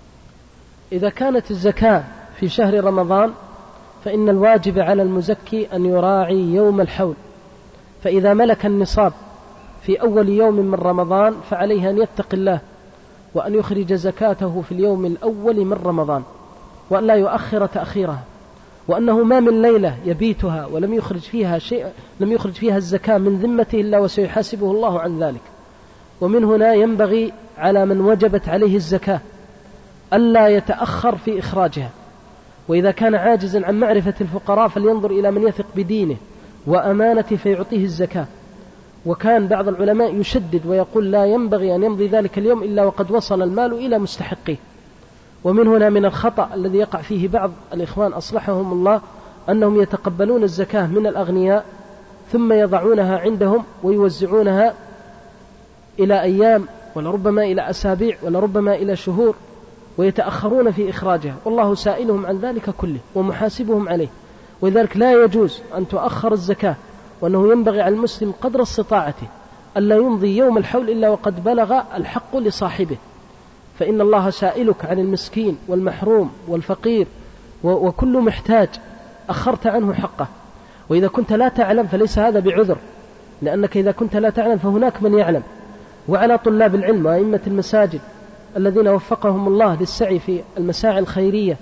إذا كانت الزكاة في شهر رمضان فإن الواجب على المزكي أن يراعي يوم الحول، فإذا ملك النصاب في أول يوم من رمضان فعليه أن يتقي الله وأن يخرج زكاته في اليوم الأول من رمضان وأن لا يؤخر تأخيرها، وأنه ما من ليلة يبيتها ولم يخرج فيها شيء لم يخرج فيها الزكاة من ذمته إلا وسيحاسبه الله عن ذلك. ومن هنا ينبغي على من وجبت عليه الزكاة ألا يتأخر في إخراجها، وإذا كان عاجزا عن معرفة الفقراء فلينظر إلى من يثق بدينه وأمانته فيعطيه الزكاة. وكان بعض العلماء يشدد ويقول لا ينبغي أن يمضي ذلك اليوم إلا وقد وصل المال إلى مستحقيه. ومن هنا من الخطأ الذي يقع فيه بعض الإخوان أصلحهم الله أنهم يتقبلون الزكاة من الأغنياء ثم يضعونها عندهم ويوزعونها إلى أيام ولربما إلى أسابيع ولربما إلى شهور ويتأخرون في إخراجها، والله سائلهم عن ذلك كله ومحاسبهم عليه. ولذلك لا يجوز أن تؤخر الزكاة، وأنه ينبغي على المسلم قدر استطاعته ألا يمضي يوم الحول إلا وقد بلغ الحق لصاحبه، فإن الله سائلك عن المسكين والمحروم والفقير وكل محتاج أخرت عنه حقه. وإذا كنت لا تعلم فليس هذا بعذر، لأنك إذا كنت لا تعلم فهناك من يعلم. وعلى طلاب العلم وأئمة المساجد الذين وفقهم الله للسعي في المساعي الخيرية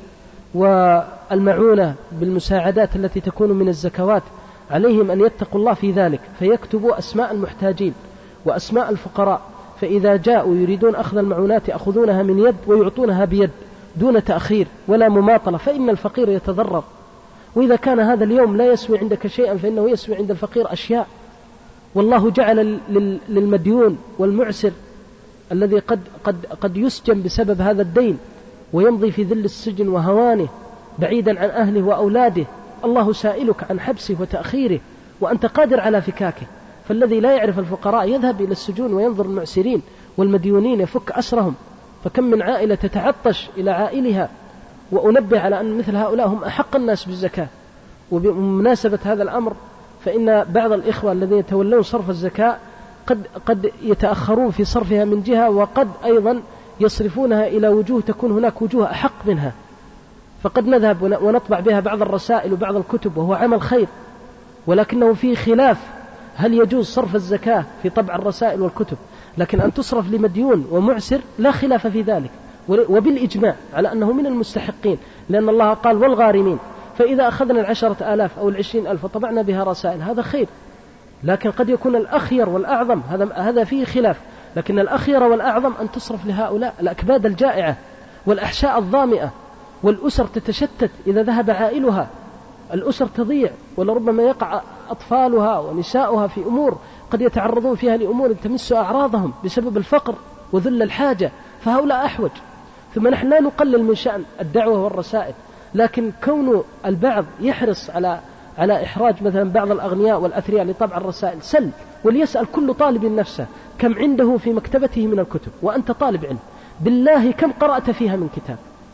والمعونة بالمساعدات التي تكون من الزكوات عليهم أن يتقوا الله في ذلك، فيكتبوا أسماء المحتاجين وأسماء الفقراء، فإذا جاءوا يريدون أخذ المعونات يأخذونها من يد ويعطونها بيد دون تأخير ولا مماطلة، فإن الفقير يتضرر. وإذا كان هذا اليوم لا يسوي عندك شيئا فإنه يسوي عند الفقير أشياء. والله جعل للمديون والمعسر الذي قد, قد, قد يسجن بسبب هذا الدين ويمضي في ذل السجن وهوانه بعيدا عن أهله وأولاده، الله سائلك عن حبسه وتأخيره وأنت قادر على فكاكه. فالذي لا يعرف الفقراء يذهب إلى السجون وينظر المعسرين والمديونين يفك أسرهم، فكم من عائلة تتعطش إلى عائلها. وأنبه على أن مثل هؤلاء هم أحق الناس بالزكاة. وبمناسبة هذا الأمر فإن بعض الإخوة الذين يتولون صرف الزكاة قد, قد يتأخرون في صرفها من جهة، وقد أيضا يصرفونها إلى وجوه تكون هناك وجوه أحق منها، فقد نذهب ونطبع بها بعض الرسائل وبعض الكتب وهو عمل خير، ولكنه فيه خلاف هل يجوز صرف الزكاة في طبع الرسائل والكتب. لكن أن تصرف لمديون ومعسر لا خلاف في ذلك، وبالإجماع على أنه من المستحقين، لأن الله قال والغارمين. فإذا أخذنا العشرة آلاف أو العشرين ألف وطبعنا بها رسائل هذا خير، لكن قد يكون الأخير والأعظم هذا هذا فيه خلاف. لكن الأخير والأعظم أن تصرف لهؤلاء الأكباد الجائعة والأحشاء الظامئة، والأسر تتشتت إذا ذهب عائلها، الأسر تضيع، ولربما يقع أطفالها ونساؤها في أمور قد يتعرضون فيها لأمور تمس أعراضهم بسبب الفقر وذل الحاجة، فهؤلاء أحوج. ثم نحن لا نقلل من شأن الدعوة والرسائل، لكن كون البعض يحرص على على إحراج مثلا بعض الأغنياء والأثرياء لطبع الرسائل سل، وليسأل كل طالب نفسه كم عنده في مكتبته من الكتب، وأنت طالب علم بالله كم قرأت فيها من كتاب،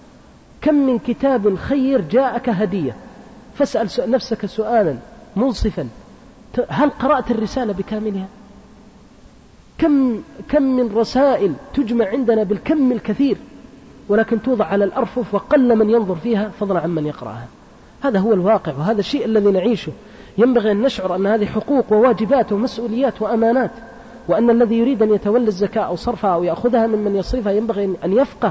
كم من كتاب خير جاءك هدية، فاسأل نفسك سؤالا منصفا، هل قرأت الرسالة بكاملها؟ كم, كم من رسائل تجمع عندنا بالكم الكثير ولكن توضع على الأرفف وقل من ينظر فيها فضلا عن من يقرأها. هذا هو الواقع، وهذا الشيء الذي نعيشه. ينبغي أن نشعر أن هذه حقوق وواجبات ومسؤوليات وأمانات، وأن الذي يريد أن يتولى الزكاة أو صرفها أو يأخذها ممن يصرفها ينبغي أن يفقه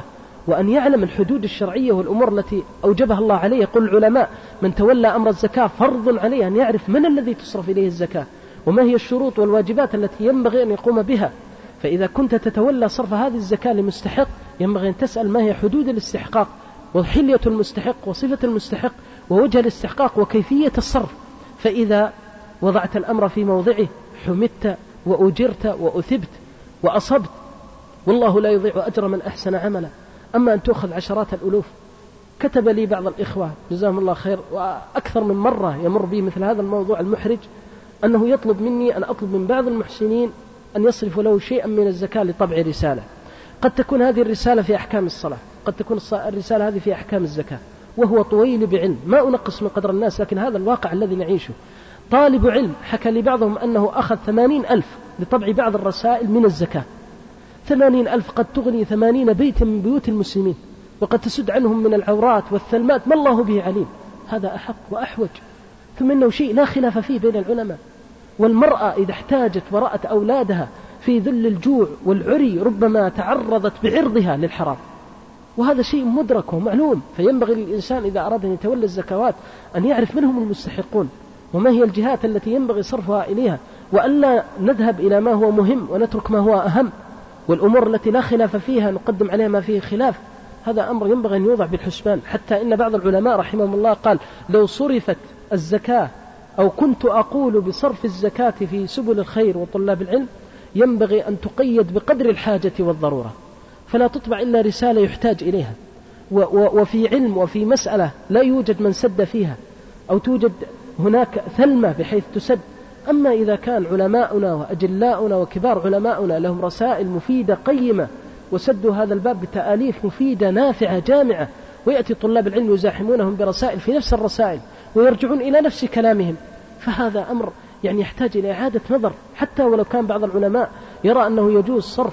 وأن يعلم الحدود الشرعية والأمور التي أوجبها الله عليه. يقول العلماء من تولى أمر الزكاة فرض عليه أن يعرف من الذي تصرف إليه الزكاة، وما هي الشروط والواجبات التي ينبغي أن يقوم بها. فإذا كنت تتولى صرف هذه الزكاة لمستحق ينبغي أن تسأل ما هي حدود الاستحقاق وحلية المستحق وصفة المستحق ووجه الاستحقاق وكيفية الصرف. فإذا وضعت الأمر في موضعه حمدت وأجرت وأثبت وأصبت، والله لا يضيع أجر من أحسن عملا. أما أن تأخذ عشرات الألوف. كتب لي بعض الإخوة جزاهم الله خير، وأكثر من مرة يمر بي مثل هذا الموضوع المحرج، أنه يطلب مني أن أطلب من بعض المحسنين أن يصرفوا له شيئا من الزكاة لطبع رسالة. قد تكون هذه الرسالة في أحكام الصلاة، قد تكون الرسالة هذه في أحكام الزكاة، وهو طويل بعلم، ما أنقص من قدر الناس، لكن هذا الواقع الذي نعيشه. طالب علم حكى لي بعضهم أنه أخذ ثمانين ألف لطبع بعض الرسائل من الزكاة. ثمانين ألف قد تغني ثمانين بيتا من بيوت المسلمين، وقد تسد عنهم من العورات والثلمات ما الله به عليم. هذا أحق وأحوج، ثم إنه شيء لا خلاف فيه بين العلماء. والمرأة إذا احتاجت ورأت أولادها في ذل الجوع والعري ربما تعرضت بعرضها للحرام، وهذا شيء مدرك ومعلوم. فينبغي للإنسان إذا أراد أن يتولى الزكوات أن يعرف من هم المستحقون وما هي الجهات التي ينبغي صرفها إليها، وألا نذهب إلى ما هو مهم ونترك ما هو أهم، والأمور التي لا خلاف فيها نقدم عليها ما فيه خلاف. هذا أمر ينبغي أن يوضع بالحسبان. حتى إن بعض العلماء رحمهم الله قال لو صرفت الزكاة أو كنت أقول بصرف الزكاة في سبل الخير وطلاب العلم ينبغي أن تقيد بقدر الحاجة والضرورة، فلا تطبع إلا رسالة يحتاج إليها، وفي علم وفي مسألة لا يوجد من سد فيها أو توجد هناك ثلمة بحيث تسد. أما إذا كان علماؤنا وأجلاؤنا وكبار علماؤنا لهم رسائل مفيدة قيمة وسدوا هذا الباب بتآليف مفيدة نافعة جامعة، ويأتي طلاب العلم يزاحمونهم برسائل في نفس الرسائل ويرجعون إلى نفس كلامهم، فهذا أمر يعني يحتاج إلى إعادة نظر. حتى ولو كان بعض العلماء يرى أنه يجوز صرف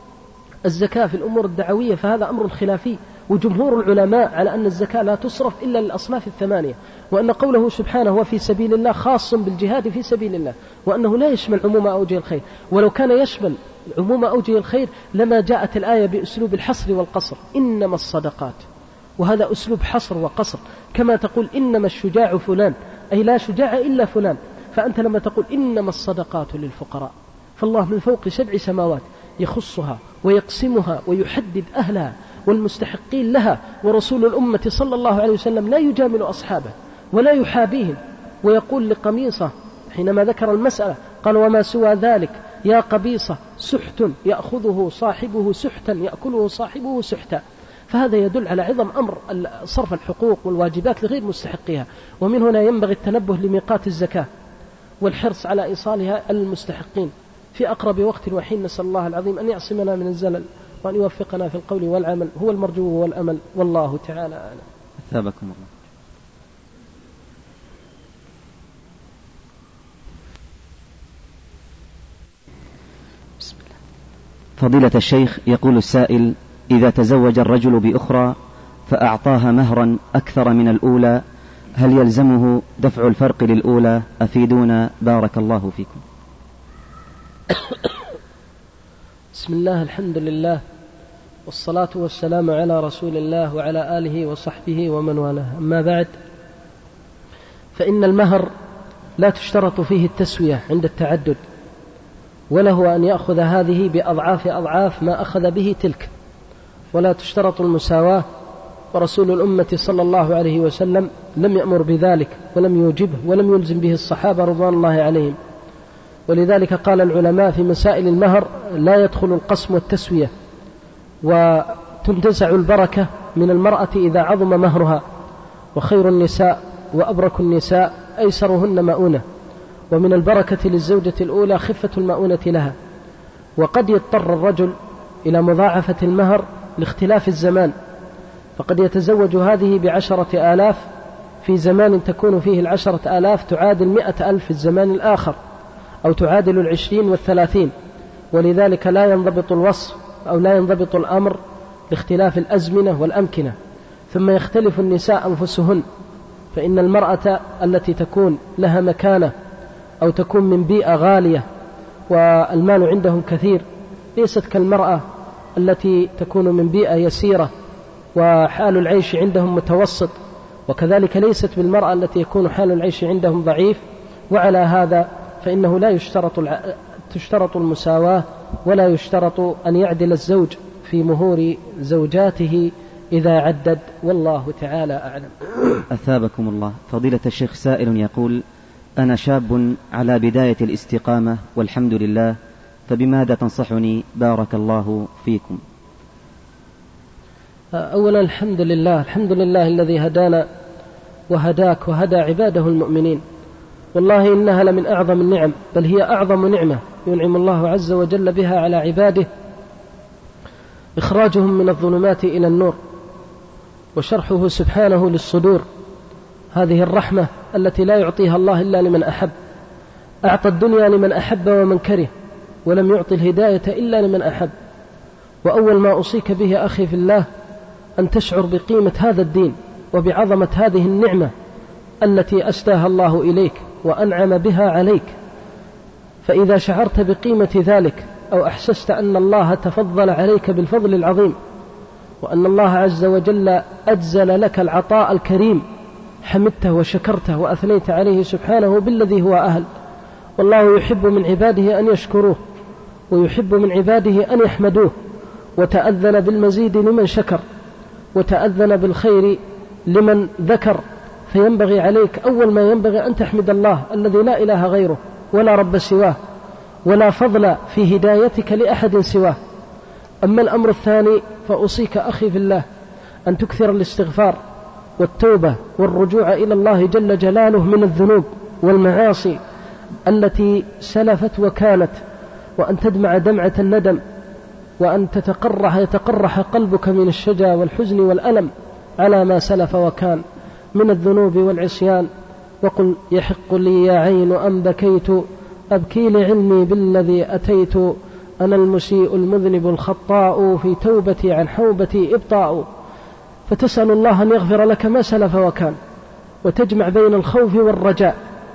الزكاة في الأمور الدعوية فهذا أمر خلافي، وجمهور العلماء على أن الزكاة لا تصرف إلا للأصناف الثمانية، وأن قوله سبحانه وفي سبيل الله خاص بالجهاد في سبيل الله، وأنه لا يشمل عموم أوجه الخير. ولو كان يشمل عموم أوجه الخير لما جاءت الآية بأسلوب الحصر والقصر، إنما الصدقات، وهذا أسلوب حصر وقصر. كما تقول إنما الشجاع فلان، أي لا شجاع إلا فلان. فأنت لما تقول إنما الصدقات للفقراء، فالله من فوق سبع سماوات يخصها ويقسمها ويحدد أهلها والمستحقين لها، ورسول الأمة صلى الله عليه وسلم لا يجامل أصحابه ولا يحابيهم، ويقول لقميصة حينما ذكر المسألة قال وما سوى ذلك يا قبيصة سحت يأخذه صاحبه سحتا يأكله صاحبه سحتا. فهذا يدل على عظم أمر صرف الحقوق والواجبات لغير مستحقها. ومن هنا ينبغي التنبه لميقات الزكاة والحرص على إيصالها المستحقين في أقرب وقت وحين. نسأل الله العظيم أن يعصمنا من الزلل وأن يوفقنا في القول والعمل، هو المرجو والأمل، والله تعالى أعلم. أثابكم الله. بسم الله. فضيلة الشيخ، يقول السائل: إذا تزوج الرجل بأخرى فأعطاها مهرا أكثر من الأولى هل يلزمه دفع الفرق للأولى؟ أفيدونا بارك الله فيكم. بسم الله، الحمد لله، والصلاة والسلام على رسول الله وعلى آله وصحبه ومن والاه. أما بعد، فإن المهر لا تشترط فيه التسوية عند التعدد، وله أن يأخذ هذه بأضعاف أضعاف ما أخذ به تلك، ولا تشترط المساواة، ورسول الأمة صلى الله عليه وسلم لم يأمر بذلك ولم يوجبه ولم يلزم به الصحابة رضوان الله عليهم. ولذلك قال العلماء في مسائل المهر لا يدخل القسم والتسوية، وتنتزع البركة من المرأة إذا عظم مهرها، وخير النساء وأبرك النساء أيسرهن مؤونة، ومن البركة للزوجة الأولى خفة المؤونة لها. وقد يضطر الرجل إلى مضاعفة المهر لاختلاف الزمان، فقد يتزوج هذه بعشرة آلاف في زمان تكون فيه العشرة آلاف تعادل مئة ألف في الزمان الآخر، أو تعادل العشرين والثلاثين. ولذلك لا ينضبط الوصف أو لا ينضبط الأمر باختلاف الأزمنة والأمكنة. ثم يختلف النساء أنفسهن، فإن المرأة التي تكون لها مكانة أو تكون من بيئة غالية والمال عندهم كثير ليست كالمرأة التي تكون من بيئة يسيرة وحال العيش عندهم متوسط، وكذلك ليست بالمرأة التي يكون حال العيش عندهم ضعيف. وعلى هذا فإنه لا يشترط الع... تشترط المساواة، ولا يشترط أن يعدل الزوج في مهور زوجاته إذا عدد، والله تعالى أعلم. أثابكم الله. فضيلة الشيخ سائل يقول: أنا شاب على بداية الاستقامة والحمد لله، فبماذا تنصحني بارك الله فيكم؟ أولا الحمد لله، الحمد لله الذي هدانا وهداك وهدى عباده المؤمنين، والله إنها لمن أعظم النعم، بل هي أعظم نعمة ينعم الله عز وجل بها على عباده، إخراجهم من الظلمات إلى النور وشرحه سبحانه للصدور. هذه الرحمة التي لا يعطيها الله إلا لمن أحب. أعطى الدنيا لمن أحب ومن كره، ولم يعطي الهداية إلا لمن أحب. وأول ما أوصيك به أخي في الله أن تشعر بقيمة هذا الدين وبعظمة هذه النعمة التي أسداها الله إليك وأنعم بها عليك. فإذا شعرت بقيمة ذلك، أو أحسست أن الله تفضل عليك بالفضل العظيم، وأن الله عز وجل أجزل لك العطاء الكريم، حمدته وشكرته وأثنيت عليه سبحانه بالذي هو أهل. والله يحب من عباده أن يشكروه، ويحب من عباده أن يحمدوه، وتأذن بالمزيد لمن شكر، وتأذن بالخير لمن ذكر. فينبغي عليك أول ما ينبغي أن تحمد الله الذي لا إله غيره ولا رب سواه، ولا فضل في هدايتك لأحد سواه. أما الأمر الثاني فأوصيك أخي في الله أن تكثر الاستغفار والتوبة والرجوع إلى الله جل جلاله من الذنوب والمعاصي التي سلفت وكانت، وأن تدمع دمعة الندم، وأن تتقرح يتقرح قلبك من الشجا والحزن والألم على ما سلف وكان من الذنوب والعصيان. وقل: يحق لي يا عين أن بكيت، أبكي لعلمي بالذي أتيت، أنا المسيء المذنب الخطاء، في توبتي عن حوبتي إبطاء. فتسأل الله أن يغفر لك ما سلف وكان، وتجمع بين الخوف والرجاء.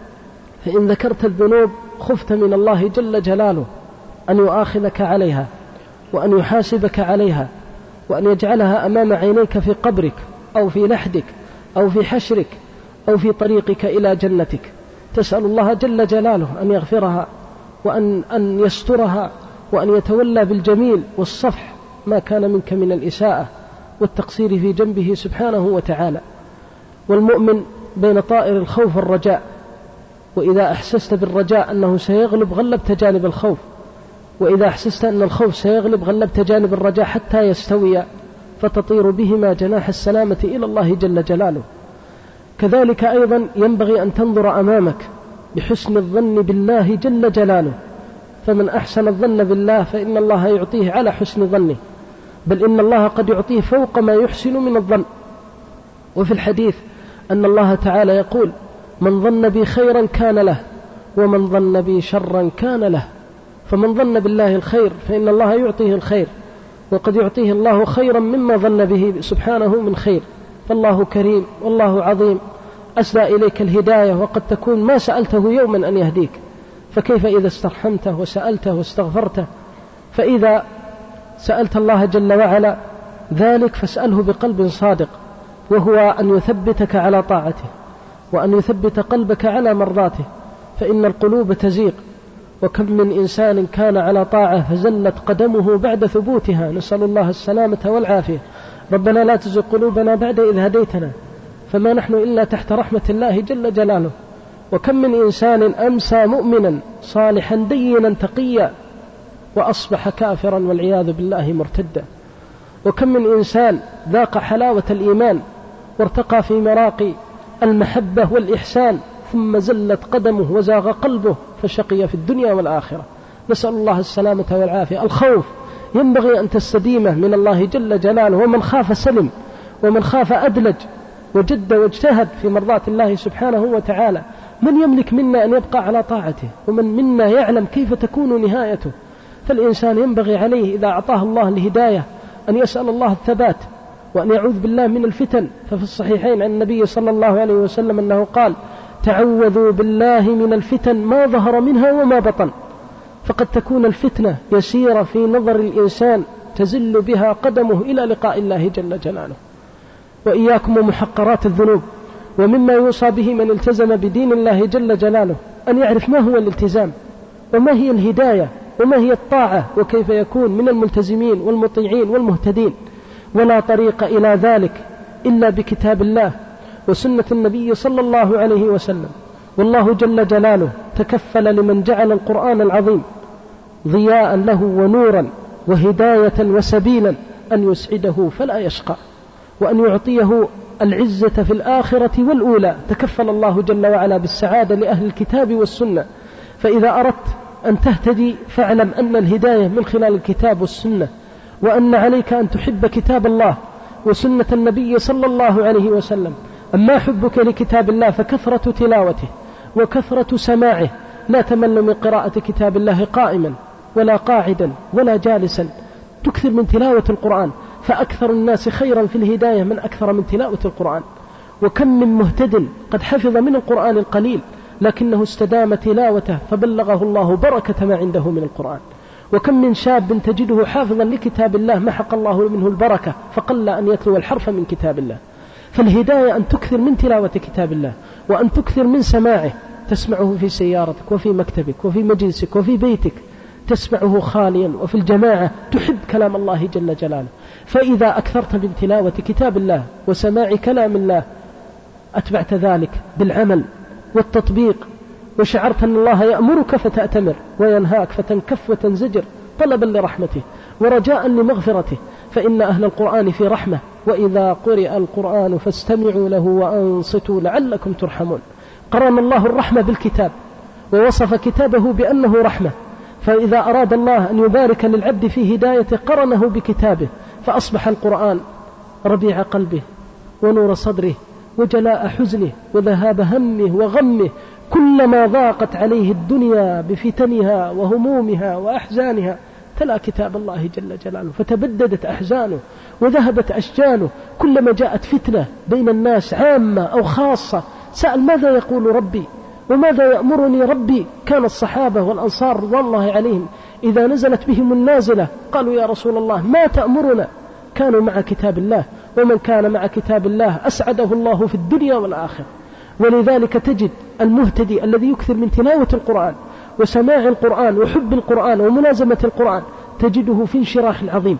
فإن ذكرت الذنوب خفت من الله جل جلاله أن يؤاخذك عليها، وأن يحاسبك عليها، وأن يجعلها أمام عينيك في قبرك أو في لحدك أو في حشرك أو في طريقك إلى جنتك. تسأل الله جل جلاله أن يغفرها، وأن أن يسترها، وأن يتولى بالجميل والصفح ما كان منك من الإساءة والتقصير في جنبه سبحانه وتعالى. والمؤمن بين طائر الخوف والرجاء، وإذا أحسست بالرجاء أنه سيغلب غلبت جانب الخوف، وإذا أحسست أن الخوف سيغلب غلبت جانب الرجاء حتى يستوي، فتطير بهما جناح السلامة إلى الله جل جلاله. كذلك أيضا ينبغي أن تنظر أمامك بحسن الظن بالله جل جلاله، فمن أحسن الظن بالله فإن الله يعطيه على حسن ظنه، بل إن الله قد يعطيه فوق ما يحسن من الظن. وفي الحديث أن الله تعالى يقول: من ظن بي خيرا كان له، ومن ظن بي شرا كان له. فمن ظن بالله الخير فإن الله يعطيه الخير، وقد يعطيه الله خيرا مما ظن به سبحانه من خير. فالله كريم والله عظيم، أسدى إليك الهداية، وقد تكون ما سألته يوما أن يهديك، فكيف إذا استرحمته وسألته واستغفرته؟ فإذا سألت الله جل وعلا ذلك فاسأله بقلب صادق، وهو أن يثبتك على طاعته، وأن يثبت قلبك على مرضاته، فإن القلوب تزيغ، وكم من إنسان كان على طاعة فزلت قدمه بعد ثبوتها، نسأل الله السلامة والعافية. ربنا لا تزغ قلوبنا بعد إذ هديتنا، فما نحن إلا تحت رحمة الله جل جلاله. وكم من إنسان أمسى مؤمنا صالحا دينا تقيا، وأصبح كافرا والعياذ بالله مرتدا. وكم من إنسان ذاق حلاوة الإيمان وارتقى في مراقي المحبة والإحسان، ثم زلت قدمه وزاغ قلبه فشقي في الدنيا والآخرة، نسأل الله السلامة والعافية. الخوف ينبغي أن تستديمه من الله جل جلاله، ومن خاف سلم، ومن خاف أدلج، وجد واجتهد في مرضاة الله سبحانه وتعالى. من يملك منا أن يبقى على طاعته، ومن منا يعلم كيف تكون نهايته؟ فالإنسان ينبغي عليه إذا أعطاه الله الهداية أن يسأل الله الثبات، وأن يعوذ بالله من الفتن. ففي الصحيحين عن النبي صلى الله عليه وسلم أنه قال: تعوذوا بالله من الفتن ما ظهر منها وما بطن. فقد تكون الفتنة يسيرة في نظر الإنسان تزل بها قدمه إلى لقاء الله جل جلاله. وإياكم ومحقرات الذنوب. ومما يوصى به من التزم بدين الله جل جلاله أن يعرف ما هو الالتزام، وما هي الهداية، وما هي الطاعة، وكيف يكون من الملتزمين والمطيعين والمهتدين. ولا طريق إلى ذلك إلا بكتاب الله وسنة النبي صلى الله عليه وسلم. والله جل جلاله تكفل لمن جعل القرآن العظيم ضياء له ونورا وهداية وسبيلا أن يسعده فلا يشقى، وأن يعطيه العزة في الآخرة والأولى. تكفل الله جل وعلا بالسعادة لأهل الكتاب والسنة. فإذا أردت أن تهتدي فاعلم أن الهداية من خلال الكتاب والسنة، وأن عليك أن تحب كتاب الله وسنة النبي صلى الله عليه وسلم. أما حبك لكتاب الله فكثرة تلاوته وكثرة سماعه، لا تمل من قراءة كتاب الله قائما ولا قاعدا ولا جالسا. تكثر من تلاوة القرآن، فأكثر الناس خيرا في الهداية من أكثر من تلاوة القرآن. وكم من مهتد قد حفظ من القرآن القليل لكنه استدام تلاوته فبلغه الله بركة ما عنده من القرآن. وكم من شاب تجده حافظا لكتاب الله محق الله منه البركة فقل أن يتلو الحرف من كتاب الله. فالهداية أن تكثر من تلاوة كتاب الله، وأن تكثر من سماعه، تسمعه في سيارتك وفي مكتبك وفي مجلسك وفي بيتك، تسمعه خاليا وفي الجماعة، تحب كلام الله جل جلاله. فإذا أكثرت من تلاوة كتاب الله وسماع كلام الله أتبعت ذلك بالعمل والتطبيق، وشعرت أن الله يأمرك فتأتمر وينهاك فتنكف وتنزجر طلبا لرحمته ورجاء لمغفرته. فإن أهل القرآن في رحمة، وإذا قرئ القرآن فاستمعوا له وأنصتوا لعلكم ترحمون. قرن الله الرحمة بالكتاب ووصف كتابه بأنه رحمة، فإذا أراد الله أن يبارك للعبد في هدايته قرنه بكتابه، فأصبح القرآن ربيع قلبه ونور صدره وجلاء حزنه وذهاب همه وغمه. كلما ضاقت عليه الدنيا بفتنها وهمومها وأحزانها تلا كتاب الله جل جلاله فتبددت أحزانه وذهبت أشجانه. كلما جاءت فتنة بين الناس عامة أو خاصة سأل ماذا يقول ربي وماذا يأمرني ربي. كان الصحابة والأنصار رضوان الله عليهم إذا نزلت بهم النازلة قالوا يا رسول الله ما تأمرنا؟ كانوا مع كتاب الله، ومن كان مع كتاب الله أسعده الله في الدنيا والآخرة. ولذلك تجد المهتدي الذي يكثر من تلاوة القرآن وسماع القرآن وحب القرآن وملازمة القرآن تجده في انشراح عظيم،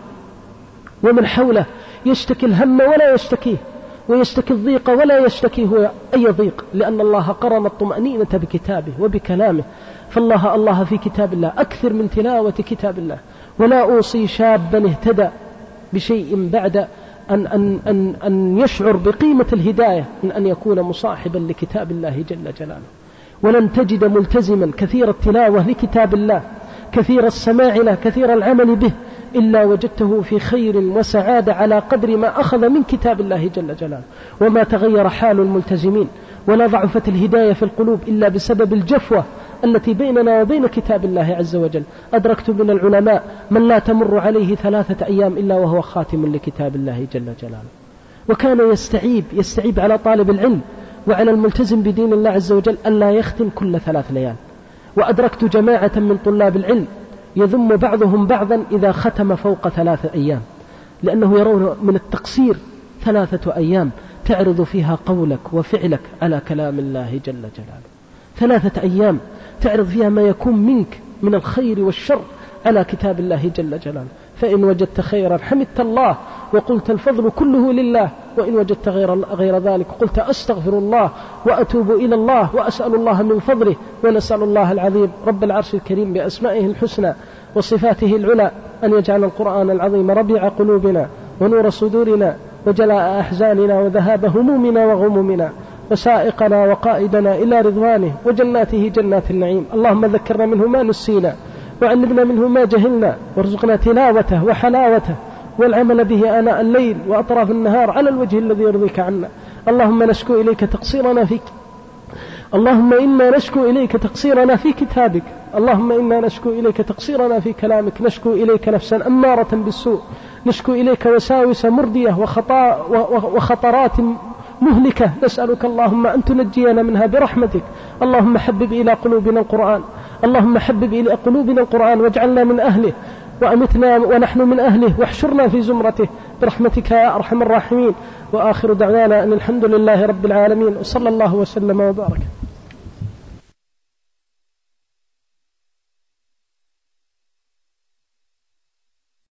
ومن حوله يشتكي الهم ولا يشتكيه، ويشتكي الضيق ولا يشتكي هو أي ضيق، لأن الله قرن الطمأنينة بكتابه وبكلامه. فالله الله في كتاب الله، أكثر من تلاوة كتاب الله. ولا أوصي شابا اهتدى بشيء بعد أن, أن, أن, أن يشعر بقيمة الهداية من أن يكون مصاحبا لكتاب الله جل جلاله. ولن تجد ملتزما كثير التلاوة لكتاب الله كثير السماع له كثير العمل به إلا وجدته في خير وسعادة على قدر ما أخذ من كتاب الله جل جلاله. وما تغير حال الملتزمين ولا ضعفت الهداية في القلوب إلا بسبب الجفوة التي بيننا وبين كتاب الله عز وجل. أدركت من العلماء من لا تمر عليه ثلاثة أيام إلا وهو خاتم لكتاب الله جل جلاله. وكان يستعيب يستعيب على طالب العلم وعلى الملتزم بدين الله عز وجل أن لا يختم كل ثلاث ليال. وأدركت جماعة من طلاب العلم يذم بعضهم بعضا إذا ختم فوق ثلاثة أيام، لأنه يرون من التقصير ثلاثة أيام تعرض فيها قولك وفعلك على كلام الله جل جلاله. ثلاثة أيام تعرض فيها ما يكون منك من الخير والشر على كتاب الله جل جلاله. فإن وجدت خيرا حمدت الله وقلت الفضل كله لله، وإن وجدت غير, غير ذلك قلت أستغفر الله وأتوب إلى الله وأسأل الله من فضله. ونسأل الله العظيم رب العرش الكريم بأسمائه الحسنى وصفاته العلى أن يجعل القرآن العظيم ربيع قلوبنا ونور صدورنا وجلاء أحزاننا وذهاب همومنا وغمومنا وسائقنا وقائدنا إلى رضوانه وجناته جنات النعيم. اللهم ذكرنا منه ما نسينا وعلمنا منه ما جهلنا وارزقنا تلاوته وحلاوته والعمل به آناء الليل وأطراف النهار على الوجه الذي يرضيك عنا. اللهم نشكو إليك تقصيرنا فيك اللهم إنا نشكو إليك تقصيرنا في كتابك. اللهم إنا نشكو إليك تقصيرنا في كلامك. نشكو إليك نفسا أمارة بالسوء، نشكو إليك وساوس مردية وخطرات مهلكة. نسألك اللهم أن تنجينا منها برحمتك. اللهم حبب إلى قلوبنا القرآن اللهم حبب إلى قلوبنا القرآن واجعلنا من أهله وأمتنا ونحن من أهله واحشرنا في زمرته برحمتك يا أرحم الراحمين. وآخر دعوانا أن الحمد لله رب العالمين، وصلى الله وسلم وبارك.